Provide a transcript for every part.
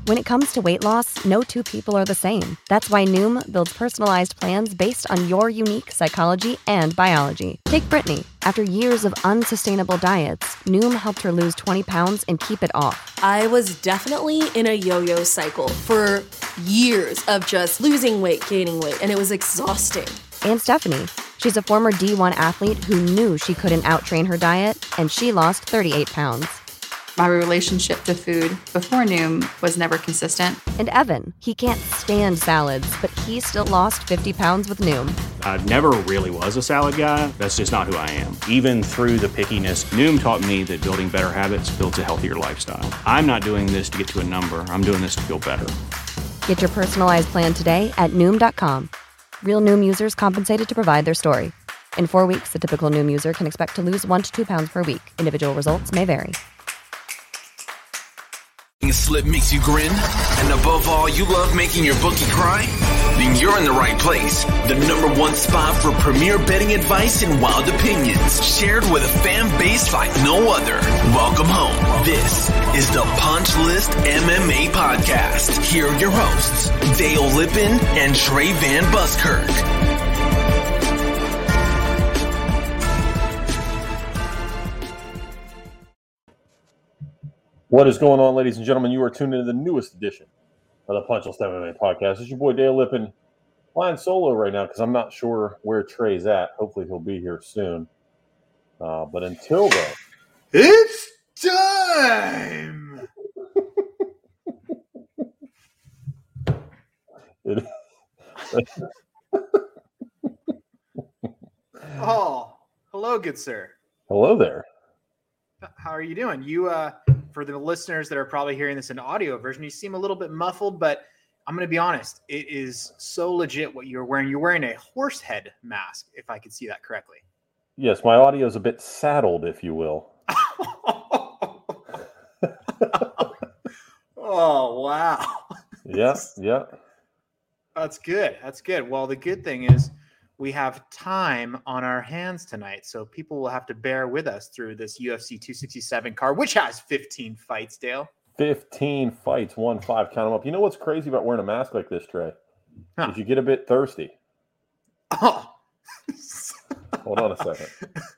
When it comes to weight loss, no two people are the same. That's why Noom builds personalized plans based on your unique psychology and biology. Take Brittany. After years of unsustainable diets, Noom helped her lose 20 pounds and keep it off. I was definitely in a yo-yo cycle for years of just losing weight, gaining weight, and it was exhausting. And Stephanie. She's a former D1 athlete who knew she couldn't out-train her diet, and she lost 38 pounds. My relationship to food before Noom was never consistent. And Evan, he can't stand salads, but he still lost 50 pounds with Noom. I never really was a salad guy. That's just not who I am. Even through the pickiness, Noom taught me that building better habits builds a healthier lifestyle. I'm not doing this to get to a number. I'm doing this to feel better. Get your personalized plan today at Noom.com. Real Noom users compensated to provide their story. In 4 weeks, the typical Noom user can expect to lose 1 to 2 pounds per week. Individual results may vary. Slip makes you grin, and above all, you love making your bookie cry? Then you're in the right place. The #1 spot for premier betting advice and wild opinions, shared with a fan base like no other. Welcome home. This is the Punch List MMA Podcast. Here are your hosts, Dale Lippin and Trey Van Buskirk. What is going on, ladies and gentlemen? You are tuned into the newest edition of the Punch List MMA Podcast. It's your boy Dale Lippin, flying solo right now because I'm not sure where Trey's at. Hopefully he'll be here soon. But until then, it's time! Oh, hello, good sir. Hello there. How are you doing? You, for the listeners that are probably hearing this in audio version, you seem a little bit muffled, but I'm going to be honest. It is so legit what you're wearing. You're wearing a horse head mask, if I could see that correctly. Yes, my audio is a bit saddled, if you will. Oh, wow. Yeah. That's good. That's good. Well, the good thing is we have time on our hands tonight, so people will have to bear with us through this UFC 267 card, which has 15 fights, Dale. 15 fights, 1-5, count them up. You know what's crazy about wearing a mask like this, Trey? Huh. Is you get a bit thirsty. Oh. Hold on a second.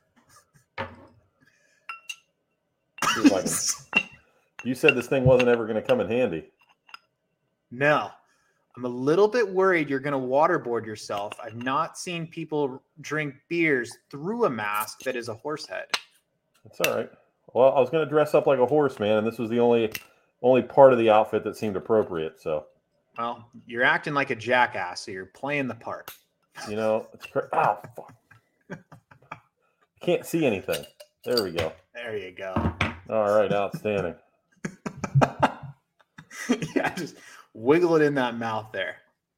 You said this thing wasn't ever going to come in handy. No. I'm a little bit worried you're going to waterboard yourself. I've not seen people drink beers through a mask that is a horse head. That's all right. Well, I was going to dress up like a horse, man, and this was the only part of the outfit that seemed appropriate. So, well, you're acting like a jackass, so you're playing the part. You know, it's oh, fuck. Can't see anything. There we go. There you go. All right, outstanding. Yeah, just wiggle it in that mouth there.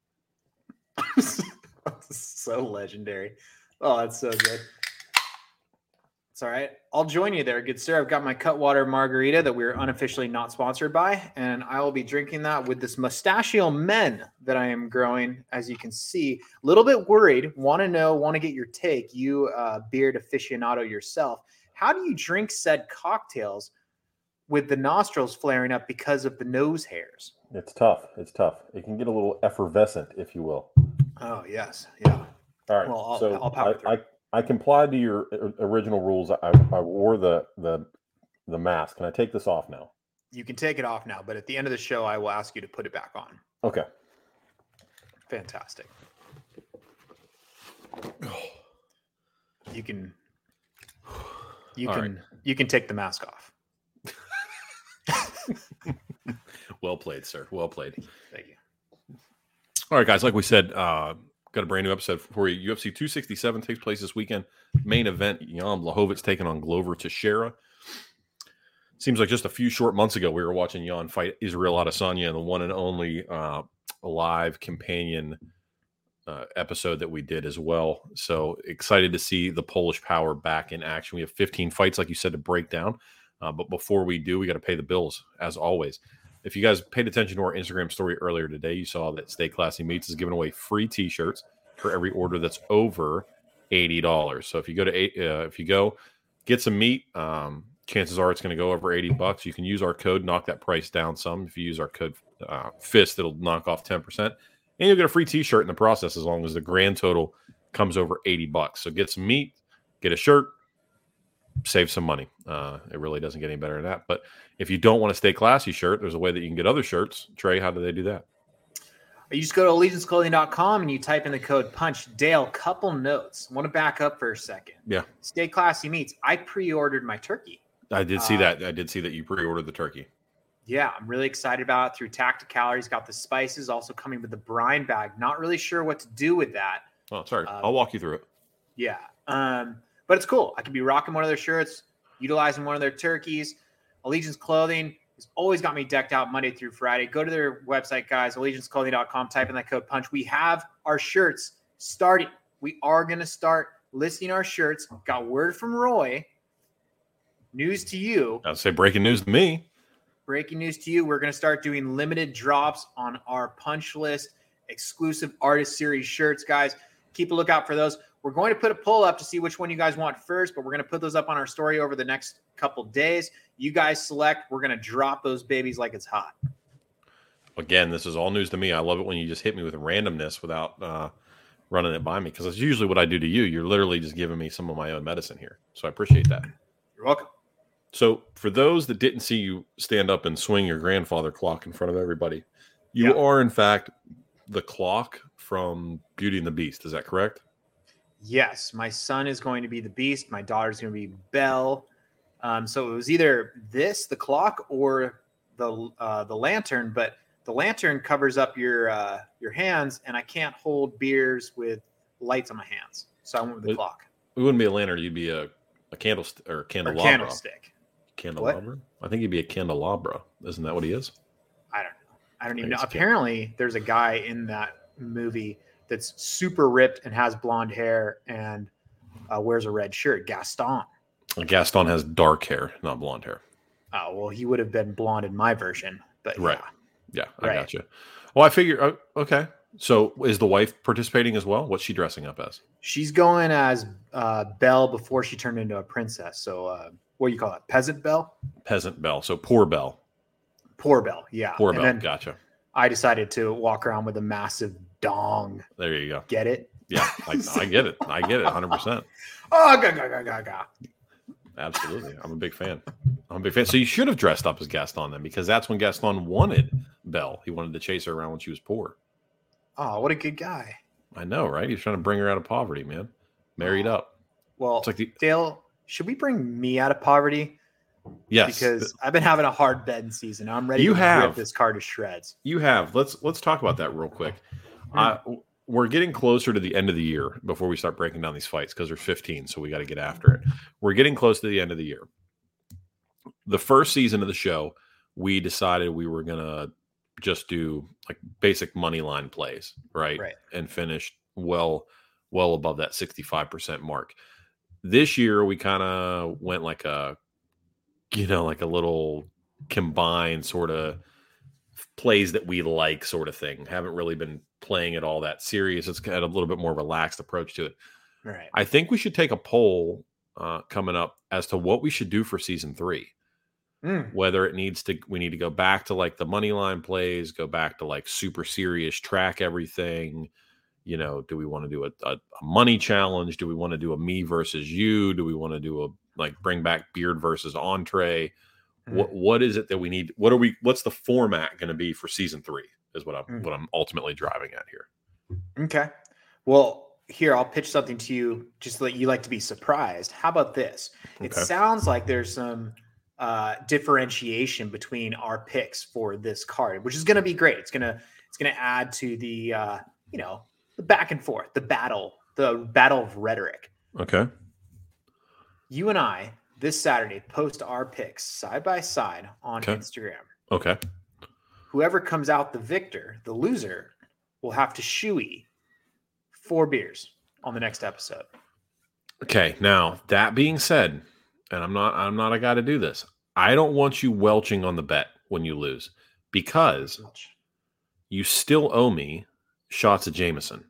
So legendary. Oh, that's so good. It's all right. I'll join you there, good sir. I've got my Cutwater margarita that we're unofficially not sponsored by, and I will be drinking that with this Mustachio Men that I am growing, as you can see. A little bit worried. Want to get your take. You, beard aficionado yourself. How do you drink said cocktails with the nostrils flaring up because of the nose hairs? It's tough. It can get a little effervescent, if you will. Oh, yes. Yeah. All right. Well, I'll power through. I complied to your original rules. I wore the mask. Can I take this off now? You can take it off now, but at the end of the show, I will ask you to put it back on. Okay. Fantastic. You can take the mask off. Well played, sir. Well played. Thank you. All right, guys. Like we said, got a brand new episode for you. UFC 267 takes place this weekend. Main event, Jan Blachowicz taking on Glover Teixeira. Seems like just a few short months ago, we were watching Jan fight Israel Adesanya in the one and only live companion episode that we did as well. So excited to see the Polish power back in action. We have 15 fights, like you said, to break down. But before we do, we got to pay the bills, as always. If you guys paid attention to our Instagram story earlier today, you saw that Stay Classy Meats is giving away free T-shirts for every order that's over $80. So if you go get some meat, chances are it's going to go over $80. You can use our code, knock that price down some. If you use our code fist that'll knock off 10%, and you'll get a free T-shirt in the process as long as the grand total comes over $80. So get some meat, get a shirt, save some money. It really doesn't get any better than that. But if you don't want to stay classy shirt, there's a way that you can get other shirts. Trey, how do they do that? You just go to allegianceclothing.com and you type in the code PUNCH. Dale, couple notes. I want to back up for a second. Yeah. Stay Classy Meats. I pre-ordered my turkey. I did see that. I did see that you pre-ordered the turkey. Yeah, I'm really excited about it through Tacticalories. Got the spices also coming with the brine bag. Not really sure what to do with that. Oh, sorry. I'll walk you through it. Yeah. But it's cool. I could be rocking one of their shirts, utilizing one of their turkeys. Allegiance Clothing has always got me decked out Monday through Friday. Go to their website, guys, allegianceclothing.com. Type in that code PUNCH. We have our shirts starting. We are going to start listing our shirts. Got word from Roy. News to you. I'd say breaking news to me. Breaking news to you. We're going to start doing limited drops on our Punch List exclusive artist series shirts, guys. Keep a lookout for those. We're going to put a poll up to see which one you guys want first, but we're going to put those up on our story over the next couple days. You guys select. We're going to drop those babies like it's hot. Again, this is all news to me. I love it when you just hit me with randomness without running it by me, because it's usually what I do to you. You're literally just giving me some of my own medicine here. So I appreciate that. You're welcome. So for those that didn't see you stand up and swing your grandfather clock in front of everybody, you are, in fact, the clock from Beauty and the Beast. Is that correct? Yes. My son is going to be the Beast. My daughter's going to be Belle. So it was either this, the clock, or the lantern. But the lantern covers up your hands, and I can't hold beers with lights on my hands. So I went with the clock. It wouldn't be a lantern. You'd be a candlestick or candelabra. Candlestick. Candelabra? What? I think he'd be a candelabra. Isn't that what he is? I don't know. I don't even know. Apparently, there's a guy in that movie that's super ripped and has blonde hair and wears a red shirt. Gaston. Gaston has dark hair, not blonde hair. Oh, well, he would have been blonde in my version. But right. Yeah, I got you. Well, I figure, okay. So is the wife participating as well? What's she dressing up as? She's going as Belle before she turned into a princess. So what do you call it? Peasant Belle? Peasant Belle. So poor Belle. Poor Belle, yeah. Poor Belle, gotcha. I decided to walk around with a massive dong. There you go. Get it? Yeah, I get it. I get it 100%. Oh, ga. Absolutely. I'm a big fan. So you should have dressed up as Gaston then, because that's when Gaston wanted Belle. He wanted to chase her around when she was poor. Oh, what a good guy. I know, right? He's trying to bring her out of poverty, man. Married up. Well, it's like Dale, should we bring me out of poverty? Yes. Because I've been having a hard betting season. I'm ready to rip this card to shreds. You have. Let's talk about that real quick. We're getting closer to the end of the year before we start breaking down these fights, because there's 15, so we got to get after it. We're getting close to the end of the year. The first season of the show, we decided we were going to just do like basic money line plays, right? And finished well above that 65% mark. This year, we kind of went like a little combined sort of plays that we like sort of thing. Haven't really been playing it all that serious. It's got a little bit more relaxed approach to it. Right. I think we should take a poll coming up as to what we should do for season 3. Whether we need to go back to like the money line plays, go back to like super serious, track everything. You know, do we want to do a money challenge? Do we want to do a me versus you? Do we want to do bring back beard versus entree? What is it that we need? What's the format going to be for season 3 is what I'm ultimately driving at here. Okay. Well, here, I'll pitch something to you just so that you like to be surprised. How about this? Okay. It sounds like there's some differentiation between our picks for this card, which is going to be great. It's going to add to the, the back and forth, the battle of rhetoric. Okay. You and I this Saturday post our picks side by side on Instagram. Okay. Whoever comes out the victor, the loser, will have to shoey 4 beers on the next episode. Okay. Now, that being said, and I'm not a guy to do this, I don't want you welching on the bet when you lose, because you still owe me shots of Jameson.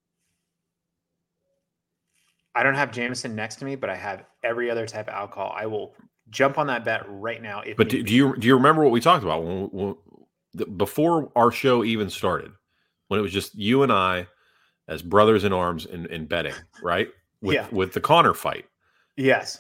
I don't have Jameson next to me, but I have every other type of alcohol. I will jump on that bet right now. But do you remember what we talked about before our show even started, when it was just you and I as brothers in arms in betting, right? With the Connor fight. Yes.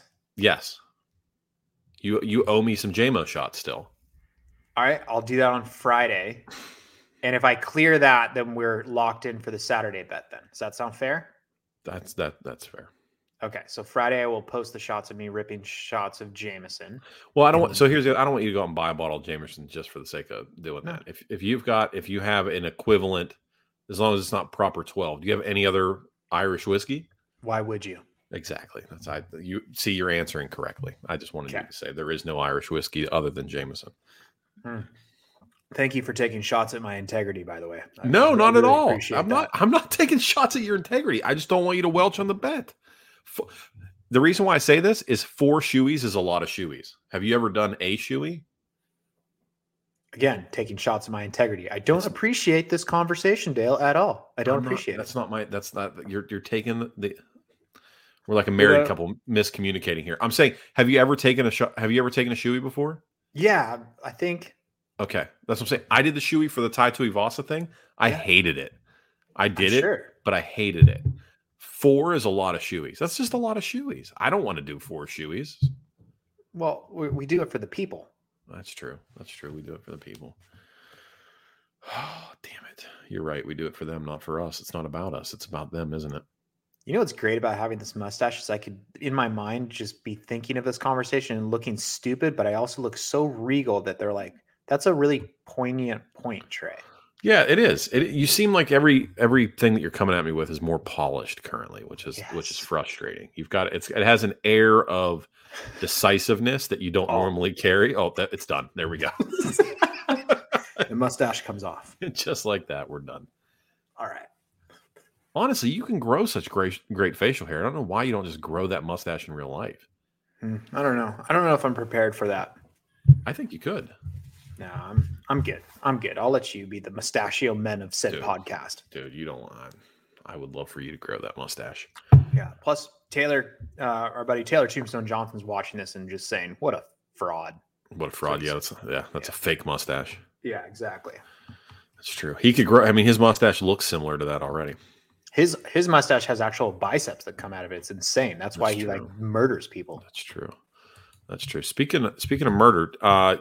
You owe me some JMO shots still. All right, I'll do that on Friday. And if I clear that, then we're locked in for the Saturday bet then. Does that sound fair? That's fair. Okay, so Friday I will post the shots of me ripping shots of Jameson. Well, I don't want you to go out and buy a bottle of Jameson just for the sake of doing that. If you have an equivalent, as long as it's not proper 12, do you have any other Irish whiskey? Why would you? Exactly. You see, you're answering correctly. I just wanted you to say there is no Irish whiskey other than Jameson. Thank you for taking shots at my integrity, by the way. No, not at all. I'm I'm not taking shots at your integrity. I just don't want you to welch on the bet. The reason why I say this is 4 shoeys is a lot of shoeys. Have you ever done a shoey? Again, taking shots at my integrity. I don't appreciate this conversation, Dale, at all. I don't appreciate it. You're taking we're like a married couple miscommunicating here. I'm saying, have you ever taken a shoey before? Yeah, I think. Okay, that's what I'm saying. I did the shoey for the Tai Tuivasa thing. I hated it. I did it, but I hated it. 4 is a lot of shoeys. That's just a lot of shoeys. I don't want to do 4 shoeys. Well, we do it for the people. That's true. We do it for the people. Oh, damn it. You're right. We do it for them, not for us. It's not about us. It's about them, isn't it? You know what's great about having this mustache is I could, in my mind, just be thinking of this conversation and looking stupid, but I also look so regal that they're like, that's a really poignant point, Trey. Yeah, it is. You seem like everything that you're coming at me with is more polished currently, which is frustrating. You've got it has an air of decisiveness that you don't normally carry. Oh, it's done. There we go. The mustache comes off. Just like that, we're done. All right. Honestly, you can grow such great facial hair. I don't know why you don't just grow that mustache in real life. I don't know. I don't know if I'm prepared for that. I think you could. No, I'm good. I'll let you be the mustachio men of said podcast. Dude, you don't want. I would love for you to grow that mustache. Yeah. Plus, Taylor, our buddy Taylor Tombstone Johnson's watching this and just saying, "What a fraud." What a fraud! Yeah, that's a fake mustache. Yeah, exactly. That's true. He could grow. I mean, his mustache looks similar to that already. His mustache has actual biceps that come out of it. It's insane. That's why he like murders people. That's true. Speaking of murder,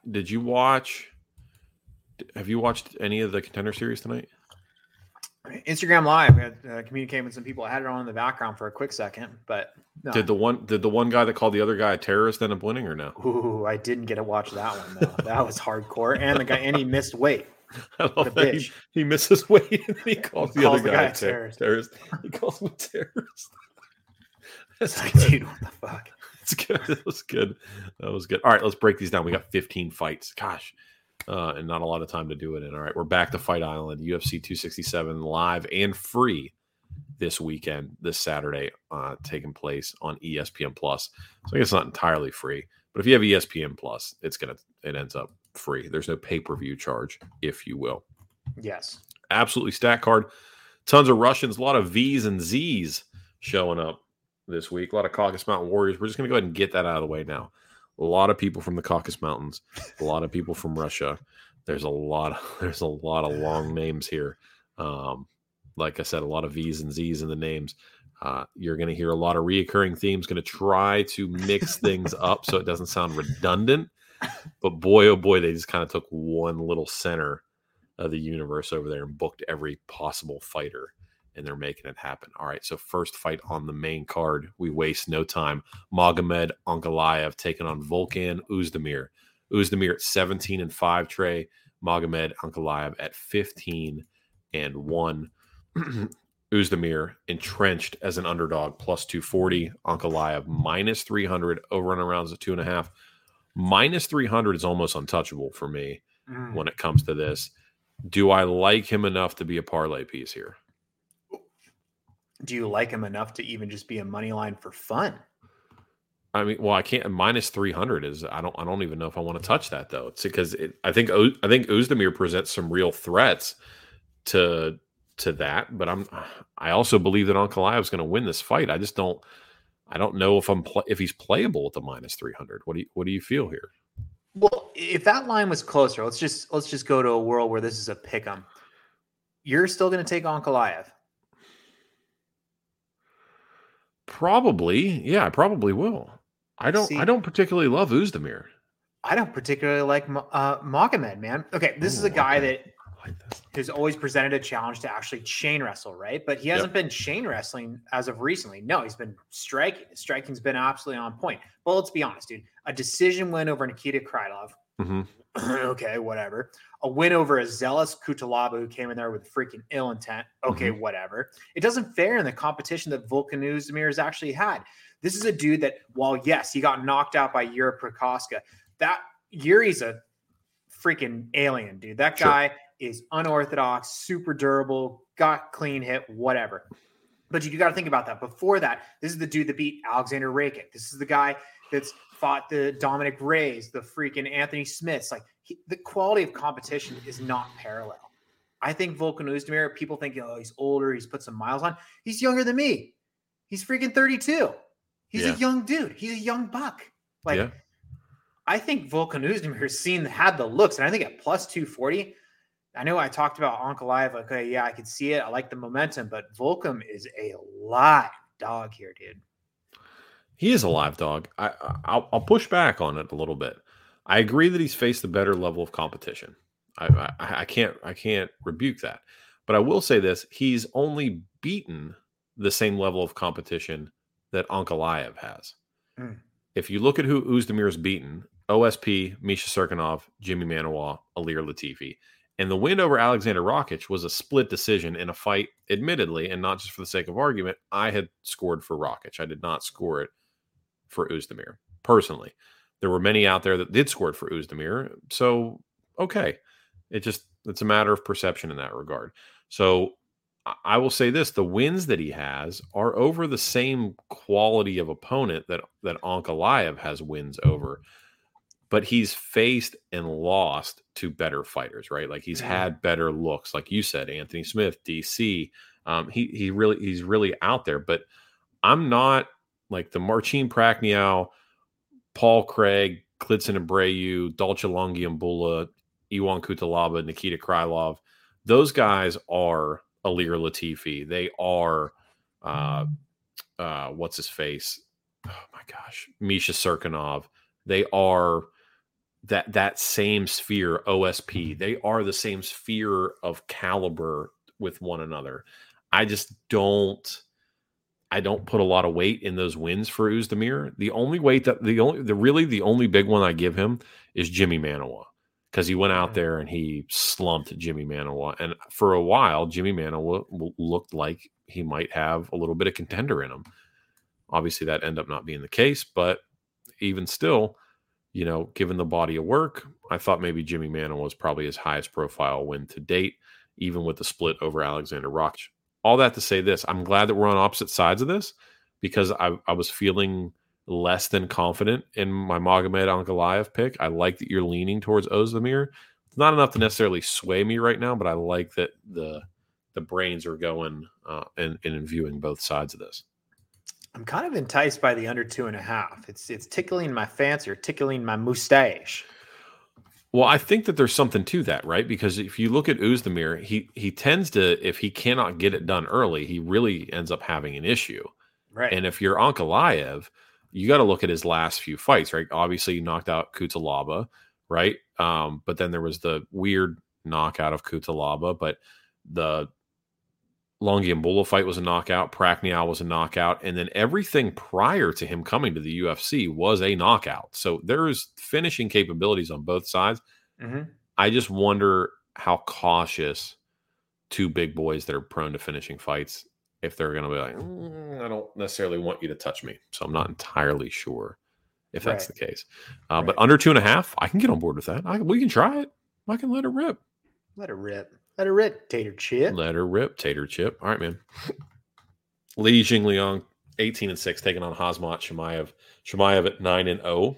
have you watched any of the Contender Series tonight? Instagram Live. I communicated with some people. I had it on in the background for a quick second, but no. Did the one guy that called the other guy a terrorist end up winning or no? Ooh, I didn't get to watch that one though. That was hardcore. And he missed weight. I love that he misses weight and he calls the other guy a terrorist. He calls him a terrorist. That's like, dude, what the fuck? It's good. That was good. All right, let's break these down. We got 15 fights. Gosh. And not a lot of time to do it in. All right, we're back to Fight Island, UFC 267 live and free this weekend, this Saturday, taking place on ESPN Plus. So I guess it's not entirely free, but if you have ESPN Plus, it ends up free. There's no pay-per-view charge, if you will. Yes. Absolutely stacked card. Tons of Russians, a lot of V's and Z's showing up this week. A lot of Caucasus Mountain Warriors. We're just going to go ahead and get that out of the way now. A lot of people from the Caucasus Mountains, a lot of people from Russia. There's a lot of long names here. Like I said, a lot of V's and Z's in the names. You're going to hear a lot of reoccurring themes. Going to try to mix things up so it doesn't sound redundant. But boy, oh boy, they just kind of took one little center of the universe over there and booked every possible fighter. And they're making it happen. All right, so first fight on the main card. We waste no time. Magomed Ankalaev taking on Volkan Oezdemir. Oezdemir at 17-5, Trey. Magomed Ankalaev at 15-1. Oezdemir entrenched as an underdog, plus 240. Ankalaev minus 300. Over and around is 2.5. Minus 300 is almost untouchable for me when it comes to this. Do I like him enough to be a parlay piece here? Do you like him enough to even just be a money line for fun? I mean, well, I can't. Minus 300 is. I don't even know if I want to touch that though. It's because I think Oezdemir presents some real threats to that. But I also believe that Ankalaev is going to win this fight. I just don't. I don't know if he's playable at the minus 300. What do you feel here? Well, if that line was closer, let's just go to a world where this is a pick'em. You're still going to take Ankalaev. Probably. Yeah, I probably will. I don't particularly love Oezdemir. I don't particularly like Magomed, man. Okay, this is a guy that has always presented a challenge to actually chain wrestle, right? But he hasn't been chain wrestling as of recently. No, he's been striking. His striking's been absolutely on point. Well, let's be honest, dude. A decision win over Nikita Krylov. Mm-hmm. Okay, whatever. A win over a zealous Kutalaba who came in there with freaking ill intent. Okay, whatever. It doesn't fare in the competition that Volkan Oezdemir has actually had. This is a dude that, while yes, he got knocked out by Yuri Prokaska, that Yuri's a freaking alien, dude. That guy is unorthodox, super durable, got clean hit, whatever. But you got to think about that. Before that, this is the dude that beat Alexander Rakic. This is the guy that's fought the Dominic Reyes, the freaking Anthony Smiths. Like the quality of competition is not parallel. I think Volkan Oezdemir, people think, oh, he's older, he's put some miles on. He's younger than me. He's freaking 32. He's a young dude. He's a young buck. I think Volkan Oezdemir had the looks, and I think at plus 240, I know I talked about Ankalaev, like, okay, yeah, I could see it. I like the momentum, but Volkan is a live dog here, dude. He is a live dog. I'll push back on it a little bit. I agree that he's faced a better level of competition. I can't rebuke that. But I will say this, he's only beaten the same level of competition that Ankalaev has. If you look at who Oezdemir's beaten, OSP, Misha Serkinov, Jimmy Manawa, Ilir Latifi. And the win over Alexander Rakic was a split decision in a fight, admittedly, and not just for the sake of argument. I had scored for Rakic. I did not score it for Oezdemir, personally. There were many out there that did score it for Oezdemir. So, okay. It's a matter of perception in that regard. So, I will say this, the wins that he has are over the same quality of opponent that Ankalaev has wins over. But he's faced and lost to better fighters, right? Like he's had better looks, like you said, Anthony Smith, DC. He's really out there. But I'm not like the Marcin Prachnio, Paul Craig, Klidson Abreu, Dolce Longiambula, Iwan Kutalaba, Nikita Krylov. Those guys are Ilir Latifi. They are what's his face? Oh my gosh, Misha Serkinov. They are that same sphere, OSP. They are the same sphere of caliber with one another. I don't put a lot of weight in those wins for Oezdemir. The only big one I give him is Jimmy Manawa, because he went out there and he slumped Jimmy Manawa. And for a while, Jimmy Manawa looked like he might have a little bit of contender in him. Obviously, that ended up not being the case, but even still, given the body of work, I thought maybe Jimmy Manawa was probably his highest profile win to date, even with the split over Alexander Rakic. All that to say this, I'm glad that we're on opposite sides of this, because I was feeling less than confident in my Magomed Ankalaev pick. I like that you're leaning towards Oezdemir. It's not enough to necessarily sway me right now, but I like that the brains are going and viewing both sides of this. I'm kind of enticed by the under 2.5. It's tickling my fancy or tickling my mustache. Well, I think that there's something to that, right? Because if you look at Oezdemir, he tends to, if he cannot get it done early, he really ends up having an issue. Right. And if you're Ankalaev, you got to look at his last few fights, right? Obviously, he knocked out Kutalaba, right? But then there was the weird knockout of Kutalaba, but the Longiambula fight was a knockout. Prachnio was a knockout. And then everything prior to him coming to the UFC was a knockout. So there's finishing capabilities on both sides. Mm-hmm. I just wonder how cautious two big boys that are prone to finishing fights, if they're going to be like, I don't necessarily want you to touch me. So I'm not entirely sure if that's the case. But under 2.5, I can get on board with that. We can try it. I can let it rip. Let it rip. Let her rip, Tater Chip. Let her rip, Tater Chip. All right, man. Li Jingliang, 18-6, taking on Khamzat Chimaev. Chimaev at 9-0.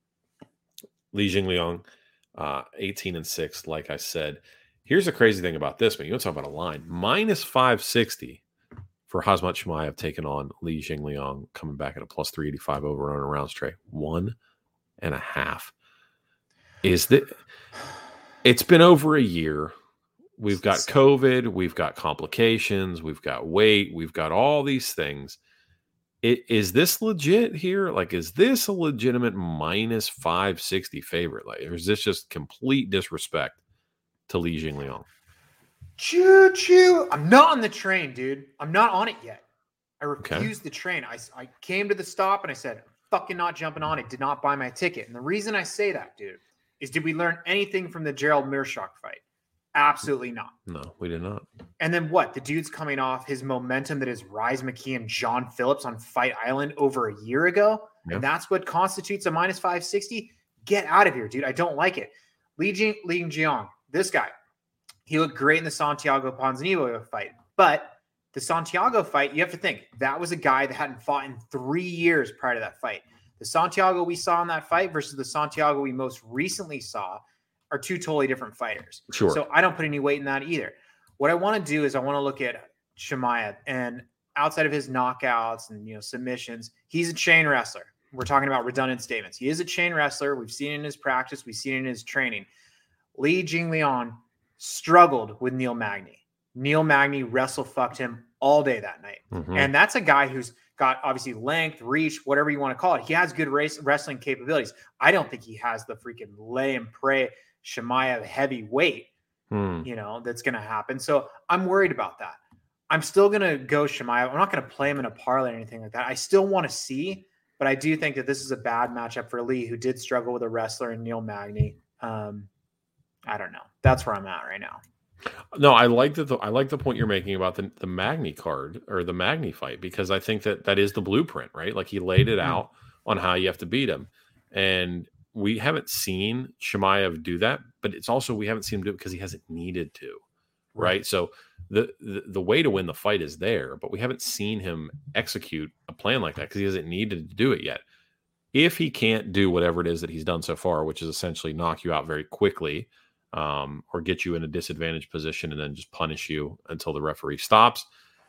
Li Jingliang, 18-6, like I said. Here's the crazy thing about this, man. You want to talk about a line. Minus 560 for Khamzat Chimaev taking on Li Jingliang, coming back at a plus 385 over on a rounds trade. 1.5. is that it's been over a year. We've got COVID, we've got complications, we've got weight, we've got all these things. Is this legit here? Like, is this a legitimate minus 560 favorite? Like, or is this just complete disrespect to Li Jingliang? Choo-choo. I'm not on the train, dude. I'm not on it yet. I refused the train. I came to the stop and I said, fucking not jumping on it. Did not buy my ticket. And the reason I say that, dude, is did we learn anything from the Gerald Meerschaert fight? Absolutely not. No, we did not. And then what? The dude's coming off his momentum that is Rise McKee and John Phillips on Fight Island over a year ago. Yeah. And that's what constitutes a minus 560. Get out of here, dude. I don't like it. Li Jingliang, this guy, he looked great in the Santiago Ponzinibbio fight. But the Santiago fight, you have to think, that was a guy that hadn't fought in 3 years prior to that fight. The Santiago we saw in that fight versus the Santiago we most recently saw are two totally different fighters. Sure. So I don't put any weight in that either. What I want to do is I want to look at Chimaev, and outside of his knockouts and submissions, he's a chain wrestler. We're talking about redundant statements. He is a chain wrestler. We've seen it in his practice. We've seen it in his training. Li Jingliang struggled with Neil Magny. Neil Magny wrestle-fucked him all day that night. Mm-hmm. And that's a guy who's got obviously length, reach, whatever you want to call it. He has good wrestling capabilities. I don't think he has the freaking lay and pray Chimaev heavyweight, that's going to happen. So I'm worried about that. I'm still going to go Chimaev. I'm not going to play him in a parlay or anything like that. I still want to see, but I do think that this is a bad matchup for Lee, who did struggle with a wrestler in Neil Magny. I don't know. That's where I'm at right now. No, I like the point you're making about the Magny card or the Magny fight, because I think that is the blueprint, right? Like, he laid it out on how you have to beat him. And we haven't seen Chimaev do that, but it's also we haven't seen him do it because he hasn't needed to, right? So the way to win the fight is there, but we haven't seen him execute a plan like that because he hasn't needed to do it yet. If he can't do whatever it is that he's done so far, which is essentially knock you out very quickly, or get you in a disadvantaged position and then just punish you until the referee stops,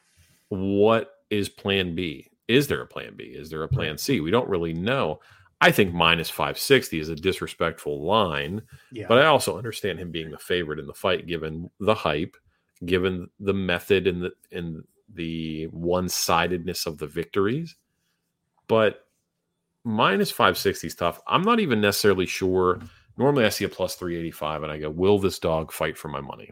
what is plan B? Is there a plan B? Is there a plan C? We don't really know. I think minus 560 is a disrespectful line, but I also understand him being the favorite in the fight, given the hype, given the method and the one-sidedness of the victories. But minus 560 is tough. I'm not even necessarily sure. Normally I see a plus 385 and I go, will this dog fight for my money?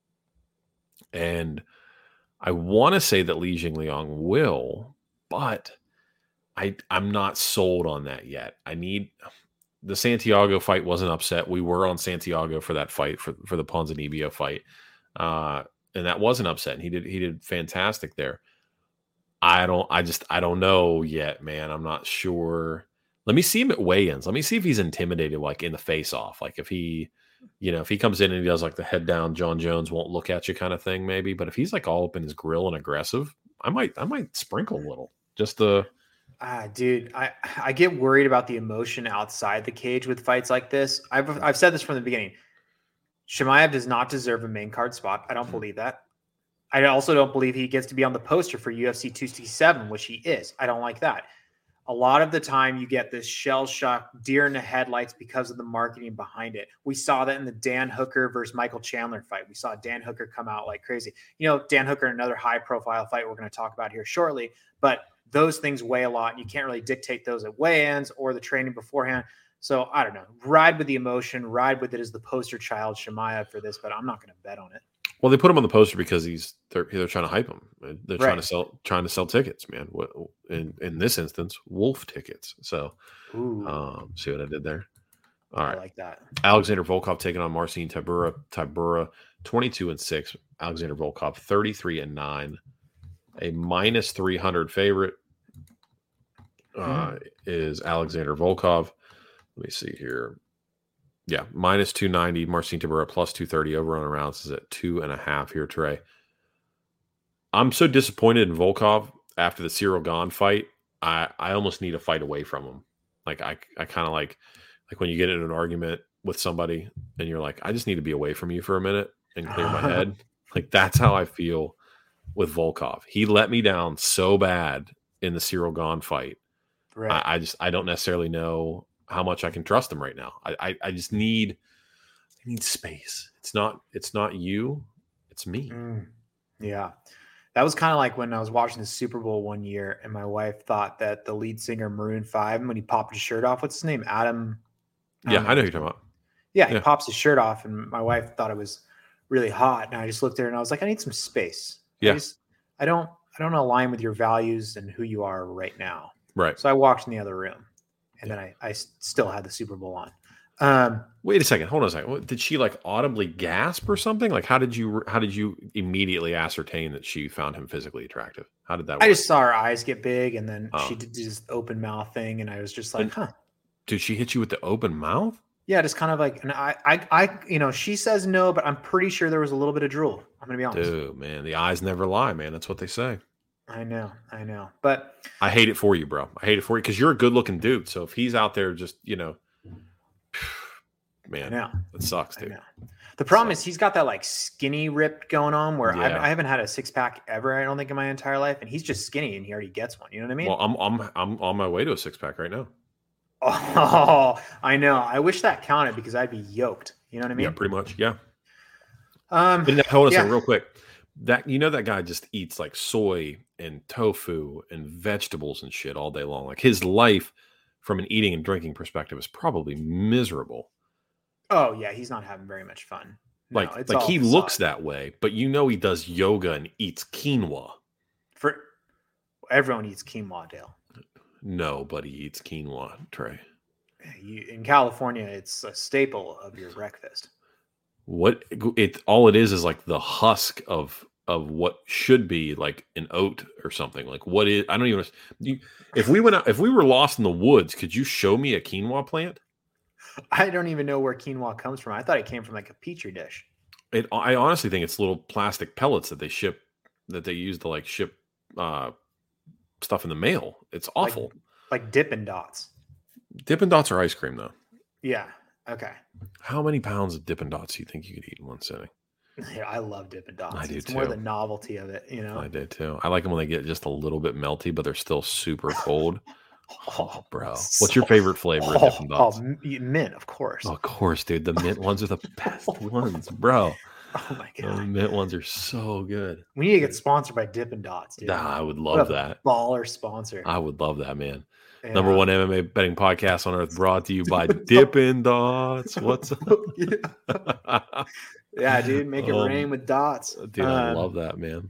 And I want to say that Li Jingliang will, but I'm not sold on that yet. The Santiago fight wasn't upset. We were on Santiago for that fight, for the Ponzinibbio fight. And that wasn't upset. He did fantastic there. I don't know yet, man. I'm not sure. Let me see him at weigh-ins. Let me see if he's intimidated, like in the face-off. Like if he comes in and he does like the head down, John Jones won't look at you kind of thing, maybe. But if he's like all up in his grill and aggressive, I might sprinkle a little. Just the dude, I get worried about the emotion outside the cage with fights like this. I've said this from the beginning. Chimaev does not deserve a main card spot. I don't believe that. I also don't believe he gets to be on the poster for UFC 267, which he is. I don't like that. A lot of the time you get this shell shock, deer in the headlights because of the marketing behind it. We saw that in the Dan Hooker versus Michael Chandler fight. We saw Dan Hooker come out like crazy. Dan Hooker, another high profile fight we're going to talk about here shortly, but those things weigh a lot and you can't really dictate those at weigh-ins or the training beforehand. So I don't know, ride with the emotion, ride with it as the poster child Chimaev for this, but I'm not going to bet on it. Well, they put him on the poster because they're trying to hype him. They're trying to sell tickets, man. In this instance, Wolf tickets. So, see what I did there? All right, I like that. Alexander Volkov taking on Marcin Tybura. Tybura 22-6. Alexander Volkov 33-9. A minus 300 favorite is Alexander Volkov. Let me see here. Yeah, minus 290. Marcin Tybura plus 230. Over on rounds is at 2.5 here, Trey. I'm so disappointed in Volkov after the Cyril Gane fight. I almost need a fight away from him. Like I kind of like when you get in an argument with somebody and you're like, I just need to be away from you for a minute and clear my head. Like that's how I feel with Volkov. He let me down so bad in the Cyril Gane fight. Right. I don't necessarily know how much I can trust him right now. I just need space. It's not you, it's me. Yeah. That was kind of like when I was watching the Super Bowl one year and my wife thought that the lead singer Maroon 5, when he popped his shirt off, what's his name? Adam. Yeah, I know who you're talking about. Yeah, he pops his shirt off and my wife thought it was really hot. And I just looked at her and I was like, I need some space. Yeah. I don't align with your values and who you are right now. Right. So I walked in the other room and then I still had the Super Bowl on. Wait a second. Hold on a second. Did she like audibly gasp or something? Like, how did you immediately ascertain that she found him physically attractive? How did that work? I just saw her eyes get big and then she did this open mouth thing. And I was just like, Did she hit you with the open mouth? Yeah, just kind of like, and I, she says no, but I'm pretty sure there was a little bit of drool. I'm going to be honest. Dude, man, the eyes never lie, man. That's what they say. I know. But I hate it for you, bro. I hate it for you because you're a good looking dude. So if he's out there just, man, it sucks, dude. The problem is he's got that like skinny ripped going on where I haven't had a 6-pack ever, I don't think, in my entire life. And he's just skinny and he already gets one. You know what I mean? Well, I'm on my way to a 6-pack right now. Oh, I know. I wish that counted because I'd be yoked. You know what I mean? Yeah, pretty much. Yeah. Hold on a second, real quick. That that guy just eats like soy and tofu and vegetables and shit all day long. Like his life from an eating and drinking perspective is probably miserable. Oh yeah, he's not having very much fun. No, like he looks that way, but he does yoga and eats quinoa. Everyone eats quinoa, Dale. Nobody eats quinoa, Trey. In California, it's a staple of your breakfast. All it is like the husk of what should be like an oat or something. Like what is? I don't even. If we were lost in the woods, could you show me a quinoa plant? I don't even know where quinoa comes from. I thought it came from like a petri dish. I honestly think it's little plastic pellets that they use to like ship stuff in the mail. It's awful. Like Dippin' Dots. Dippin' Dots are ice cream, though. Yeah. Okay. How many pounds of Dippin' Dots do you think you could eat in one sitting? Yeah, I love Dippin' Dots. I do it's too. more the novelty of it, I do too. I like them when they get just a little bit melty, but they're still super cold. Oh, bro. What's your favorite flavor of Dippin' Dots? Mint, of course. Of course, dude. The mint ones are the best ones, bro. Oh my god. The mint ones are so good. We need to get sponsored by Dippin' Dots, dude. I would love that. Baller sponsor. I would love that, man. Yeah. Number one MMA betting podcast on earth, brought to you by Dippin' Dots. What's up? Yeah, dude. Make it rain with dots. Dude, I love that, man.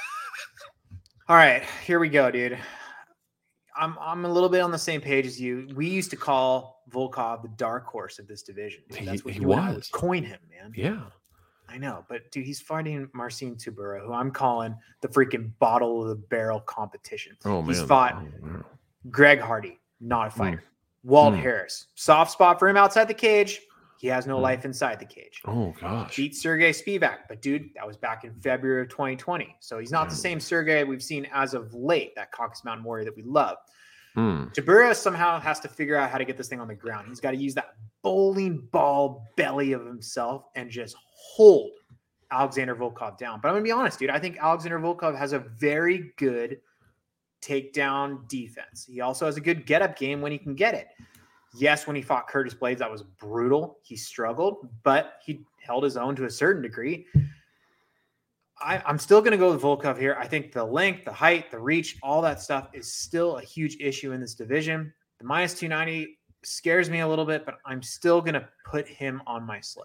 All right, here we go, dude. I'm a little bit on the same page as you. We used to call Volkov the dark horse of this division. Dude. That's what he was. Would coin him, man. Yeah. I know, but dude, he's fighting Marcin Tybura, who I'm calling the freaking bottle of the barrel competition. Oh, man. He's fought Greg Hardy, not a fighter. Walt Harris, soft spot for him outside the cage. He has no life inside the cage. Oh, gosh. Beat Sergey Spivak, but dude, that was back in February of 2020. So he's not the same Sergey we've seen as of late, that Caucasus Mountain Warrior that we love. Tybura somehow has to figure out how to get this thing on the ground. He's got to use that bowling ball belly of himself and just hold Alexander Volkov down. But I'm going to be honest, dude. I think Alexander Volkov has a very good takedown defense. He also has a good get-up game when he can get it. Yes, when he fought Curtis Blades, that was brutal. He struggled, but he held his own to a certain degree. I'm still going to go with Volkov here. I think the length, the height, the reach, all that stuff is still a huge issue in this division. The minus 290 scares me a little bit, but I'm still going to put him on my slip.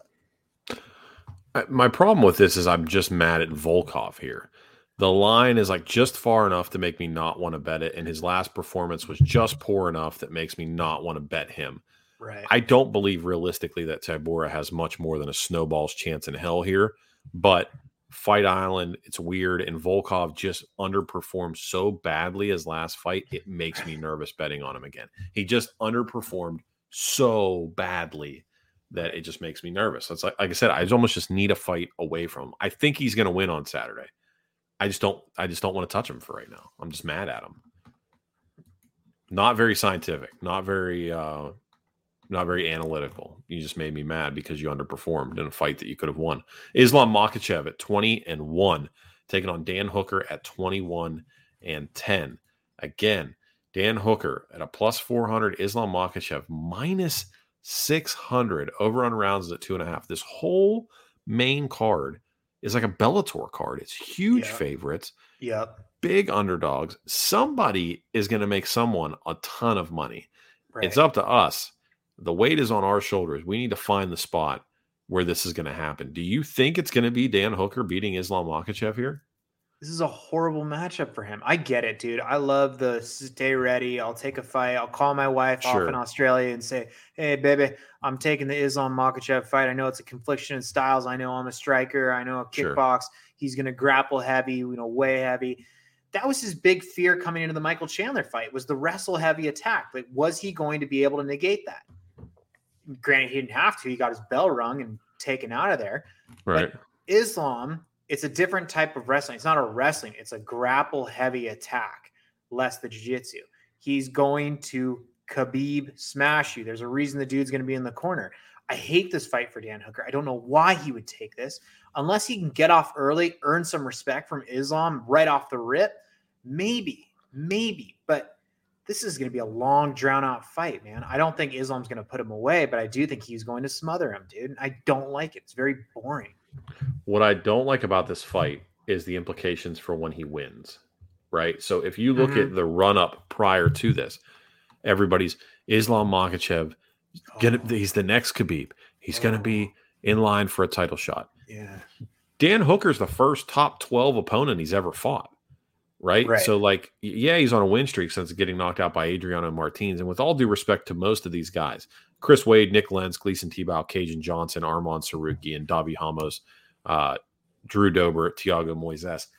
My problem with this is I'm just mad at Volkov here. The line is like just far enough to make me not want to bet it, and his last performance was just poor enough that makes me not want to bet him. Right. I don't believe realistically that Tybura has much more than a snowball's chance in hell here, but Fight Island, it's weird, and Volkov just underperformed so badly his last fight, it makes me nervous betting on him again. He just underperformed so badly that it just makes me nervous. It's like I said, I almost just need a fight away from him. I think he's going to win on Saturday. I just don't want to touch him for right now. I'm just mad at him. Not very scientific, not very analytical. You just made me mad because you underperformed in a fight that you could have won. Islam Makhachev at 20-1, taking on Dan Hooker at 21-10. Again, Dan Hooker at a plus 400, Islam Makhachev minus 600, over on rounds at 2.5. This whole main card is like a Bellator card. It's huge favorites. Yep. Big underdogs. Somebody is going to make someone a ton of money. Right. It's up to us. The weight is on our shoulders. We need to find the spot where this is going to happen. Do you think it's going to be Dan Hooker beating Islam Makhachev here? This is a horrible matchup for him. I get it, dude. I love the stay ready. I'll take a fight. I'll call my wife off in Australia and say, hey, baby, I'm taking the Islam Makhachev fight. I know it's a confliction in styles. I know I'm a striker. I know a kickbox. He's going to grapple heavy, way heavy. That was his big fear coming into the Michael Chandler fight, was the wrestle heavy attack. Like, was he going to be able to negate that? Granted, he didn't have to. He got his bell rung and taken out of there. Right. But Islam, it's a different type of wrestling. It's not a wrestling. It's a grapple heavy attack, less the jiu-jitsu. He's going to Khabib smash you. There's a reason the dude's going to be in the corner. I hate this fight for Dan Hooker. I don't know why he would take this. Unless he can get off early, earn some respect from Islam right off the rip, maybe. But this is going to be a long, drawn-out fight, man. I don't think Islam's going to put him away, but I do think he's going to smother him, dude. I don't like it. It's very boring. What I don't like about this fight is the implications for when he wins, right? So if you look at the run-up prior to this, everybody's Islam Makhachev, he's the next Khabib. He's going to be in line for a title shot. Yeah. Dan Hooker's the first top 12 opponent he's ever fought, right? So, he's on a win streak since getting knocked out by Adriano Martins. And with all due respect to most of these guys, Chris Wade, Nick Lenz, Gleason Tebow, Cajun Johnson, Armand Saruki, and Davi Ramos, Drew Dober, Thiago Moises.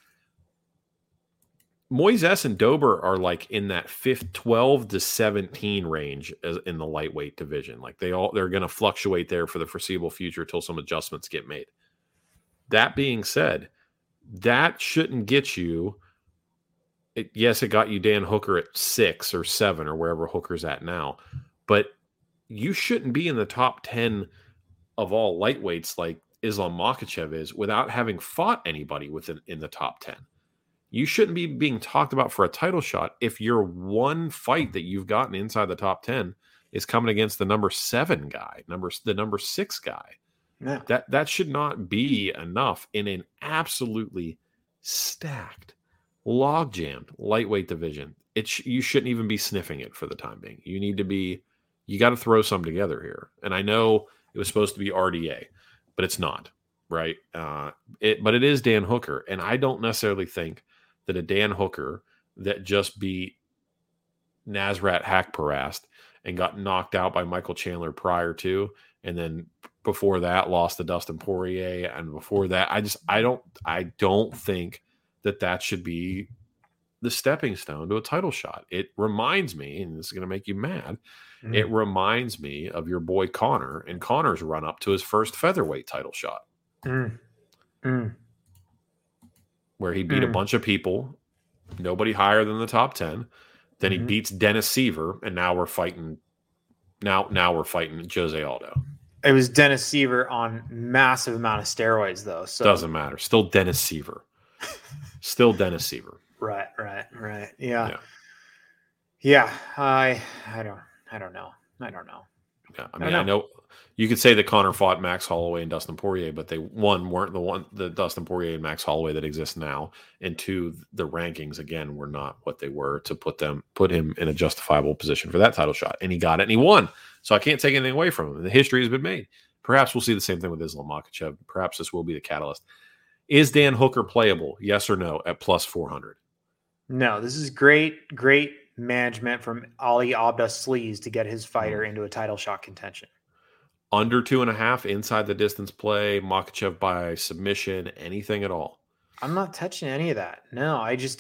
Moises and Dober are like in that 12 to 17 range in the lightweight division. Like they're going to fluctuate there for the foreseeable future till some adjustments get made. That being said, that shouldn't get you. It got you Dan Hooker at 6 or 7 or wherever Hooker's at now, but you shouldn't be in the top 10 of all lightweights like Islam Makhachev is without having fought anybody in the top 10. You shouldn't be being talked about for a title shot if your one fight that you've gotten inside the top 10 is coming against the number 7 guy, the number 6 guy. Yeah. That should not be enough in an absolutely stacked, log-jammed lightweight division. You shouldn't even be sniffing it for the time being. You got to throw some together here. And I know it was supposed to be RDA, but it's not, right? But it is Dan Hooker. And I don't necessarily think that a Dan Hooker that just beat Nasrat Haqparast and got knocked out by Michael Chandler prior to, and then before that lost to Dustin Poirier, and before that, I don't think that should be the stepping stone to a title shot. It reminds me, and this is going to make you mad, it reminds me of your boy Conor and Conor's run up to his first featherweight title shot. Where he beat a bunch of people, nobody higher than the top 10. Then he beats Dennis Seaver, and now we're fighting. Now we're fighting Jose Aldo. It was Dennis Seaver on massive amount of steroids, though. So doesn't matter. Still Dennis Seaver. Still Dennis Seaver. Right. Yeah. I don't know. Yeah, I know you could say that Conor fought Max Holloway and Dustin Poirier, but they weren't the Dustin Poirier and Max Holloway that exist now, and 2, the rankings again were not what they were to put him in a justifiable position for that title shot, and he got it and he won. So I can't take anything away from him. The history has been made. Perhaps we'll see the same thing with Islam Makhachev. Perhaps this will be the catalyst. Is Dan Hooker playable? Yes or no at plus 400? No, this is great management from Ali Abda Sleaze to get his fighter into a title shot contention. Under 2.5 inside the distance play, Makhachev by submission, anything at all? I'm not touching any of that. No,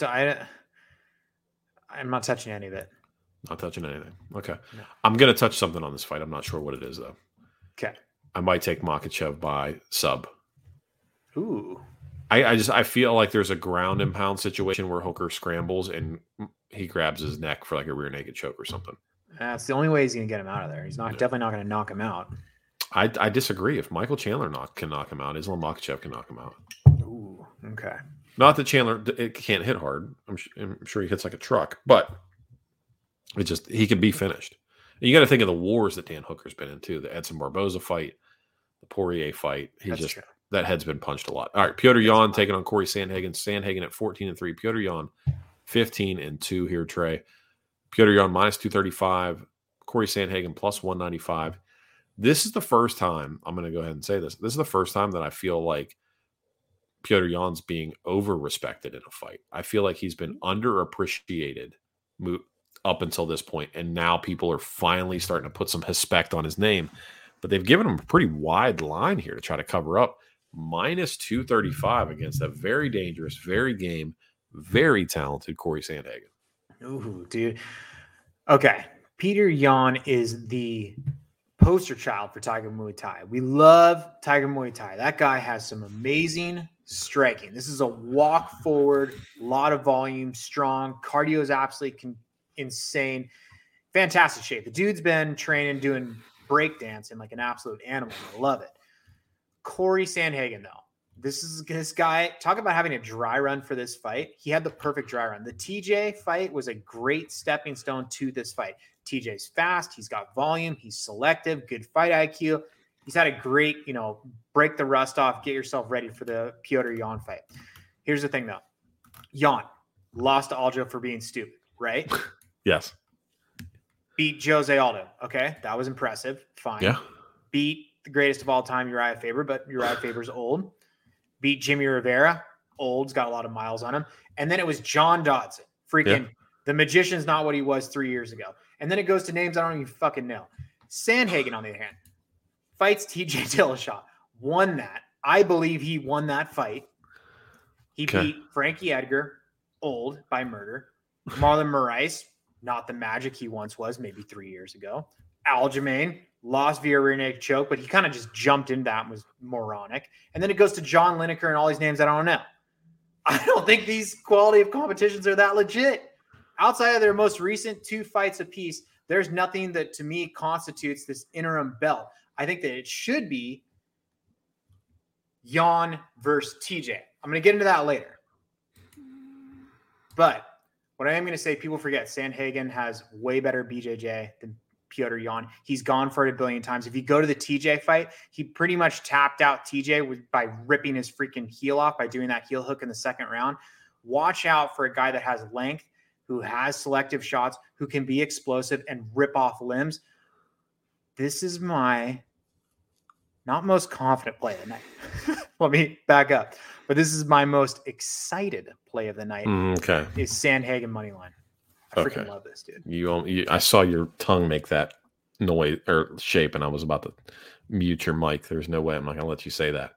I'm not touching any of it. Not touching anything. Okay. No. I'm going to touch something on this fight. I'm not sure what it is, though. Okay. I might take Makhachev by sub. Ooh. I feel like there's a ground and pound situation where Hooker scrambles and he grabs his neck for like a rear naked choke or something. That's the only way he's going to get him out of there. He's definitely not going to knock him out. I disagree. If Michael Chandler can knock him out, Islam Makhachev can knock him out. Ooh, okay. Not that Chandler can't hit hard. I'm sure he hits like a truck, but He can be finished. And you got to think of the wars that Dan Hooker's been in too. The Edson Barboza fight, the Poirier fight. That head's been punched a lot. All right, Petr Yan taking on Corey Sandhagen. Sandhagen at 14-3. Petr Yan 15-2 here, Trey. Petr Yan minus 235. Corey Sandhagen plus 195. This is the first time, I'm going to go ahead and say this. This is the first time that I feel like Petr Yan's being over-respected in a fight. I feel like he's been underappreciated up until this point, and now people are finally starting to put some respect on his name. But they've given him a pretty wide line here to try to cover up. Minus 235 against a very dangerous, very game, very talented Corey Sandhagen. Ooh, dude. Okay. Petr Yan is the poster child for Tiger Muay Thai. We love Tiger Muay Thai. That guy has some amazing striking. This is a walk forward, a lot of volume, strong. Cardio is absolutely insane. Fantastic shape. The dude's been training, doing breakdancing like an absolute animal. I love it. Corey Sandhagen, though. This guy, talk about having a dry run for this fight. He had the perfect dry run. The TJ fight was a great stepping stone to this fight. TJ's fast. He's got volume. He's selective, good fight IQ. He's had a great, break the rust off, get yourself ready for the Petr Yan fight. Here's the thing, though. Yan lost to Aljo for being stupid, right? Yes. Beat Jose Aldo. Okay, that was impressive. Fine. Yeah. Beat the greatest of all time, Uriah Faber, but Uriah Faber's old. Beat Jimmy Rivera. Old's got a lot of miles on him. And then it was John Dodson. The magician's not what he was 3 years ago. And then it goes to names I don't even fucking know. Sandhagen, on the other hand, fights TJ Dillashaw. Won that. I believe he won that fight. He beat Frankie Edgar, old, by murder. Marlon Moraes, not the magic he once was, maybe 3 years ago. Aljamain lost via rear naked choke, but he kind of just jumped into that and was moronic. And then it goes to John Lineker and all these names I don't know. I don't think these quality of competitions are that legit. Outside of their most recent 2 fights apiece, there's nothing that to me constitutes this interim belt. I think that it should be Yan versus TJ. I'm going to get into that later. But what I am going to say, people forget, Sandhagen has way better BJJ than Petr Yan. He's gone for it a billion times. If you go to the TJ fight, he pretty much tapped out TJ by ripping his freaking heel off by doing that heel hook in the second round. Watch out for a guy that has length, who has selective shots, who can be explosive and rip off limbs. This is my not most confident play of the night. Let me back up. But this is my most excited play of the night. Okay. Is Sandhagen money line. I freaking love this, dude. I saw your tongue make that noise or shape, and I was about to mute your mic. There's no way I'm not going to let you say that.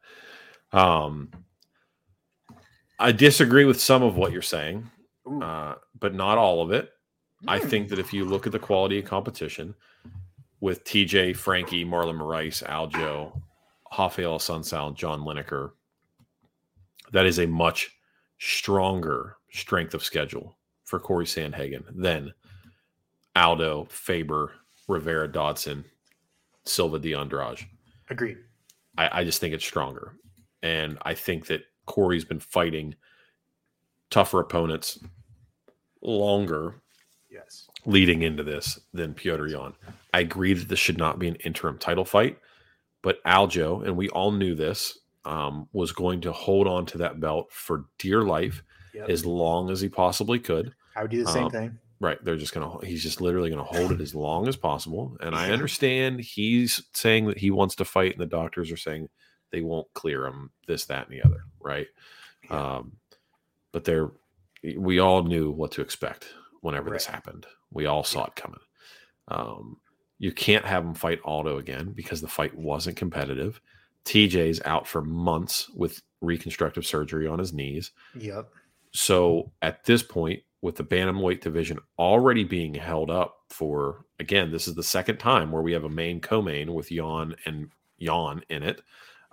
I disagree with some of what you're saying, but not all of it. I think that if you look at the quality of competition with TJ, Frankie, Marlon Moraes, Aljo, Rafael Sunsao, John Lineker, that is a much stronger strength of schedule for Corey Sandhagen than Aldo, Faber, Rivera, Dodson, Silva de Andrade. Agreed. I just think it's stronger. And I think that Corey's been fighting tougher opponents longer leading into this than Petr Yan. I agree that this should not be an interim title fight, but Aljo, and we all knew this, was going to hold on to that belt for dear life as long as he possibly could. I would do the same thing. Right. He's just literally going to hold it as long as possible. And I understand he's saying that he wants to fight and the doctors are saying they won't clear him, this, that, and the other. Right. Yeah. But we all knew what to expect whenever this happened. We all saw it coming. You can't have him fight Aldo again because the fight wasn't competitive. TJ's out for months with reconstructive surgery on his knees. Yep. So at this point, with the bantamweight division already being held up for, again, this is the second time where we have a main co-main with Yan and Yan in it.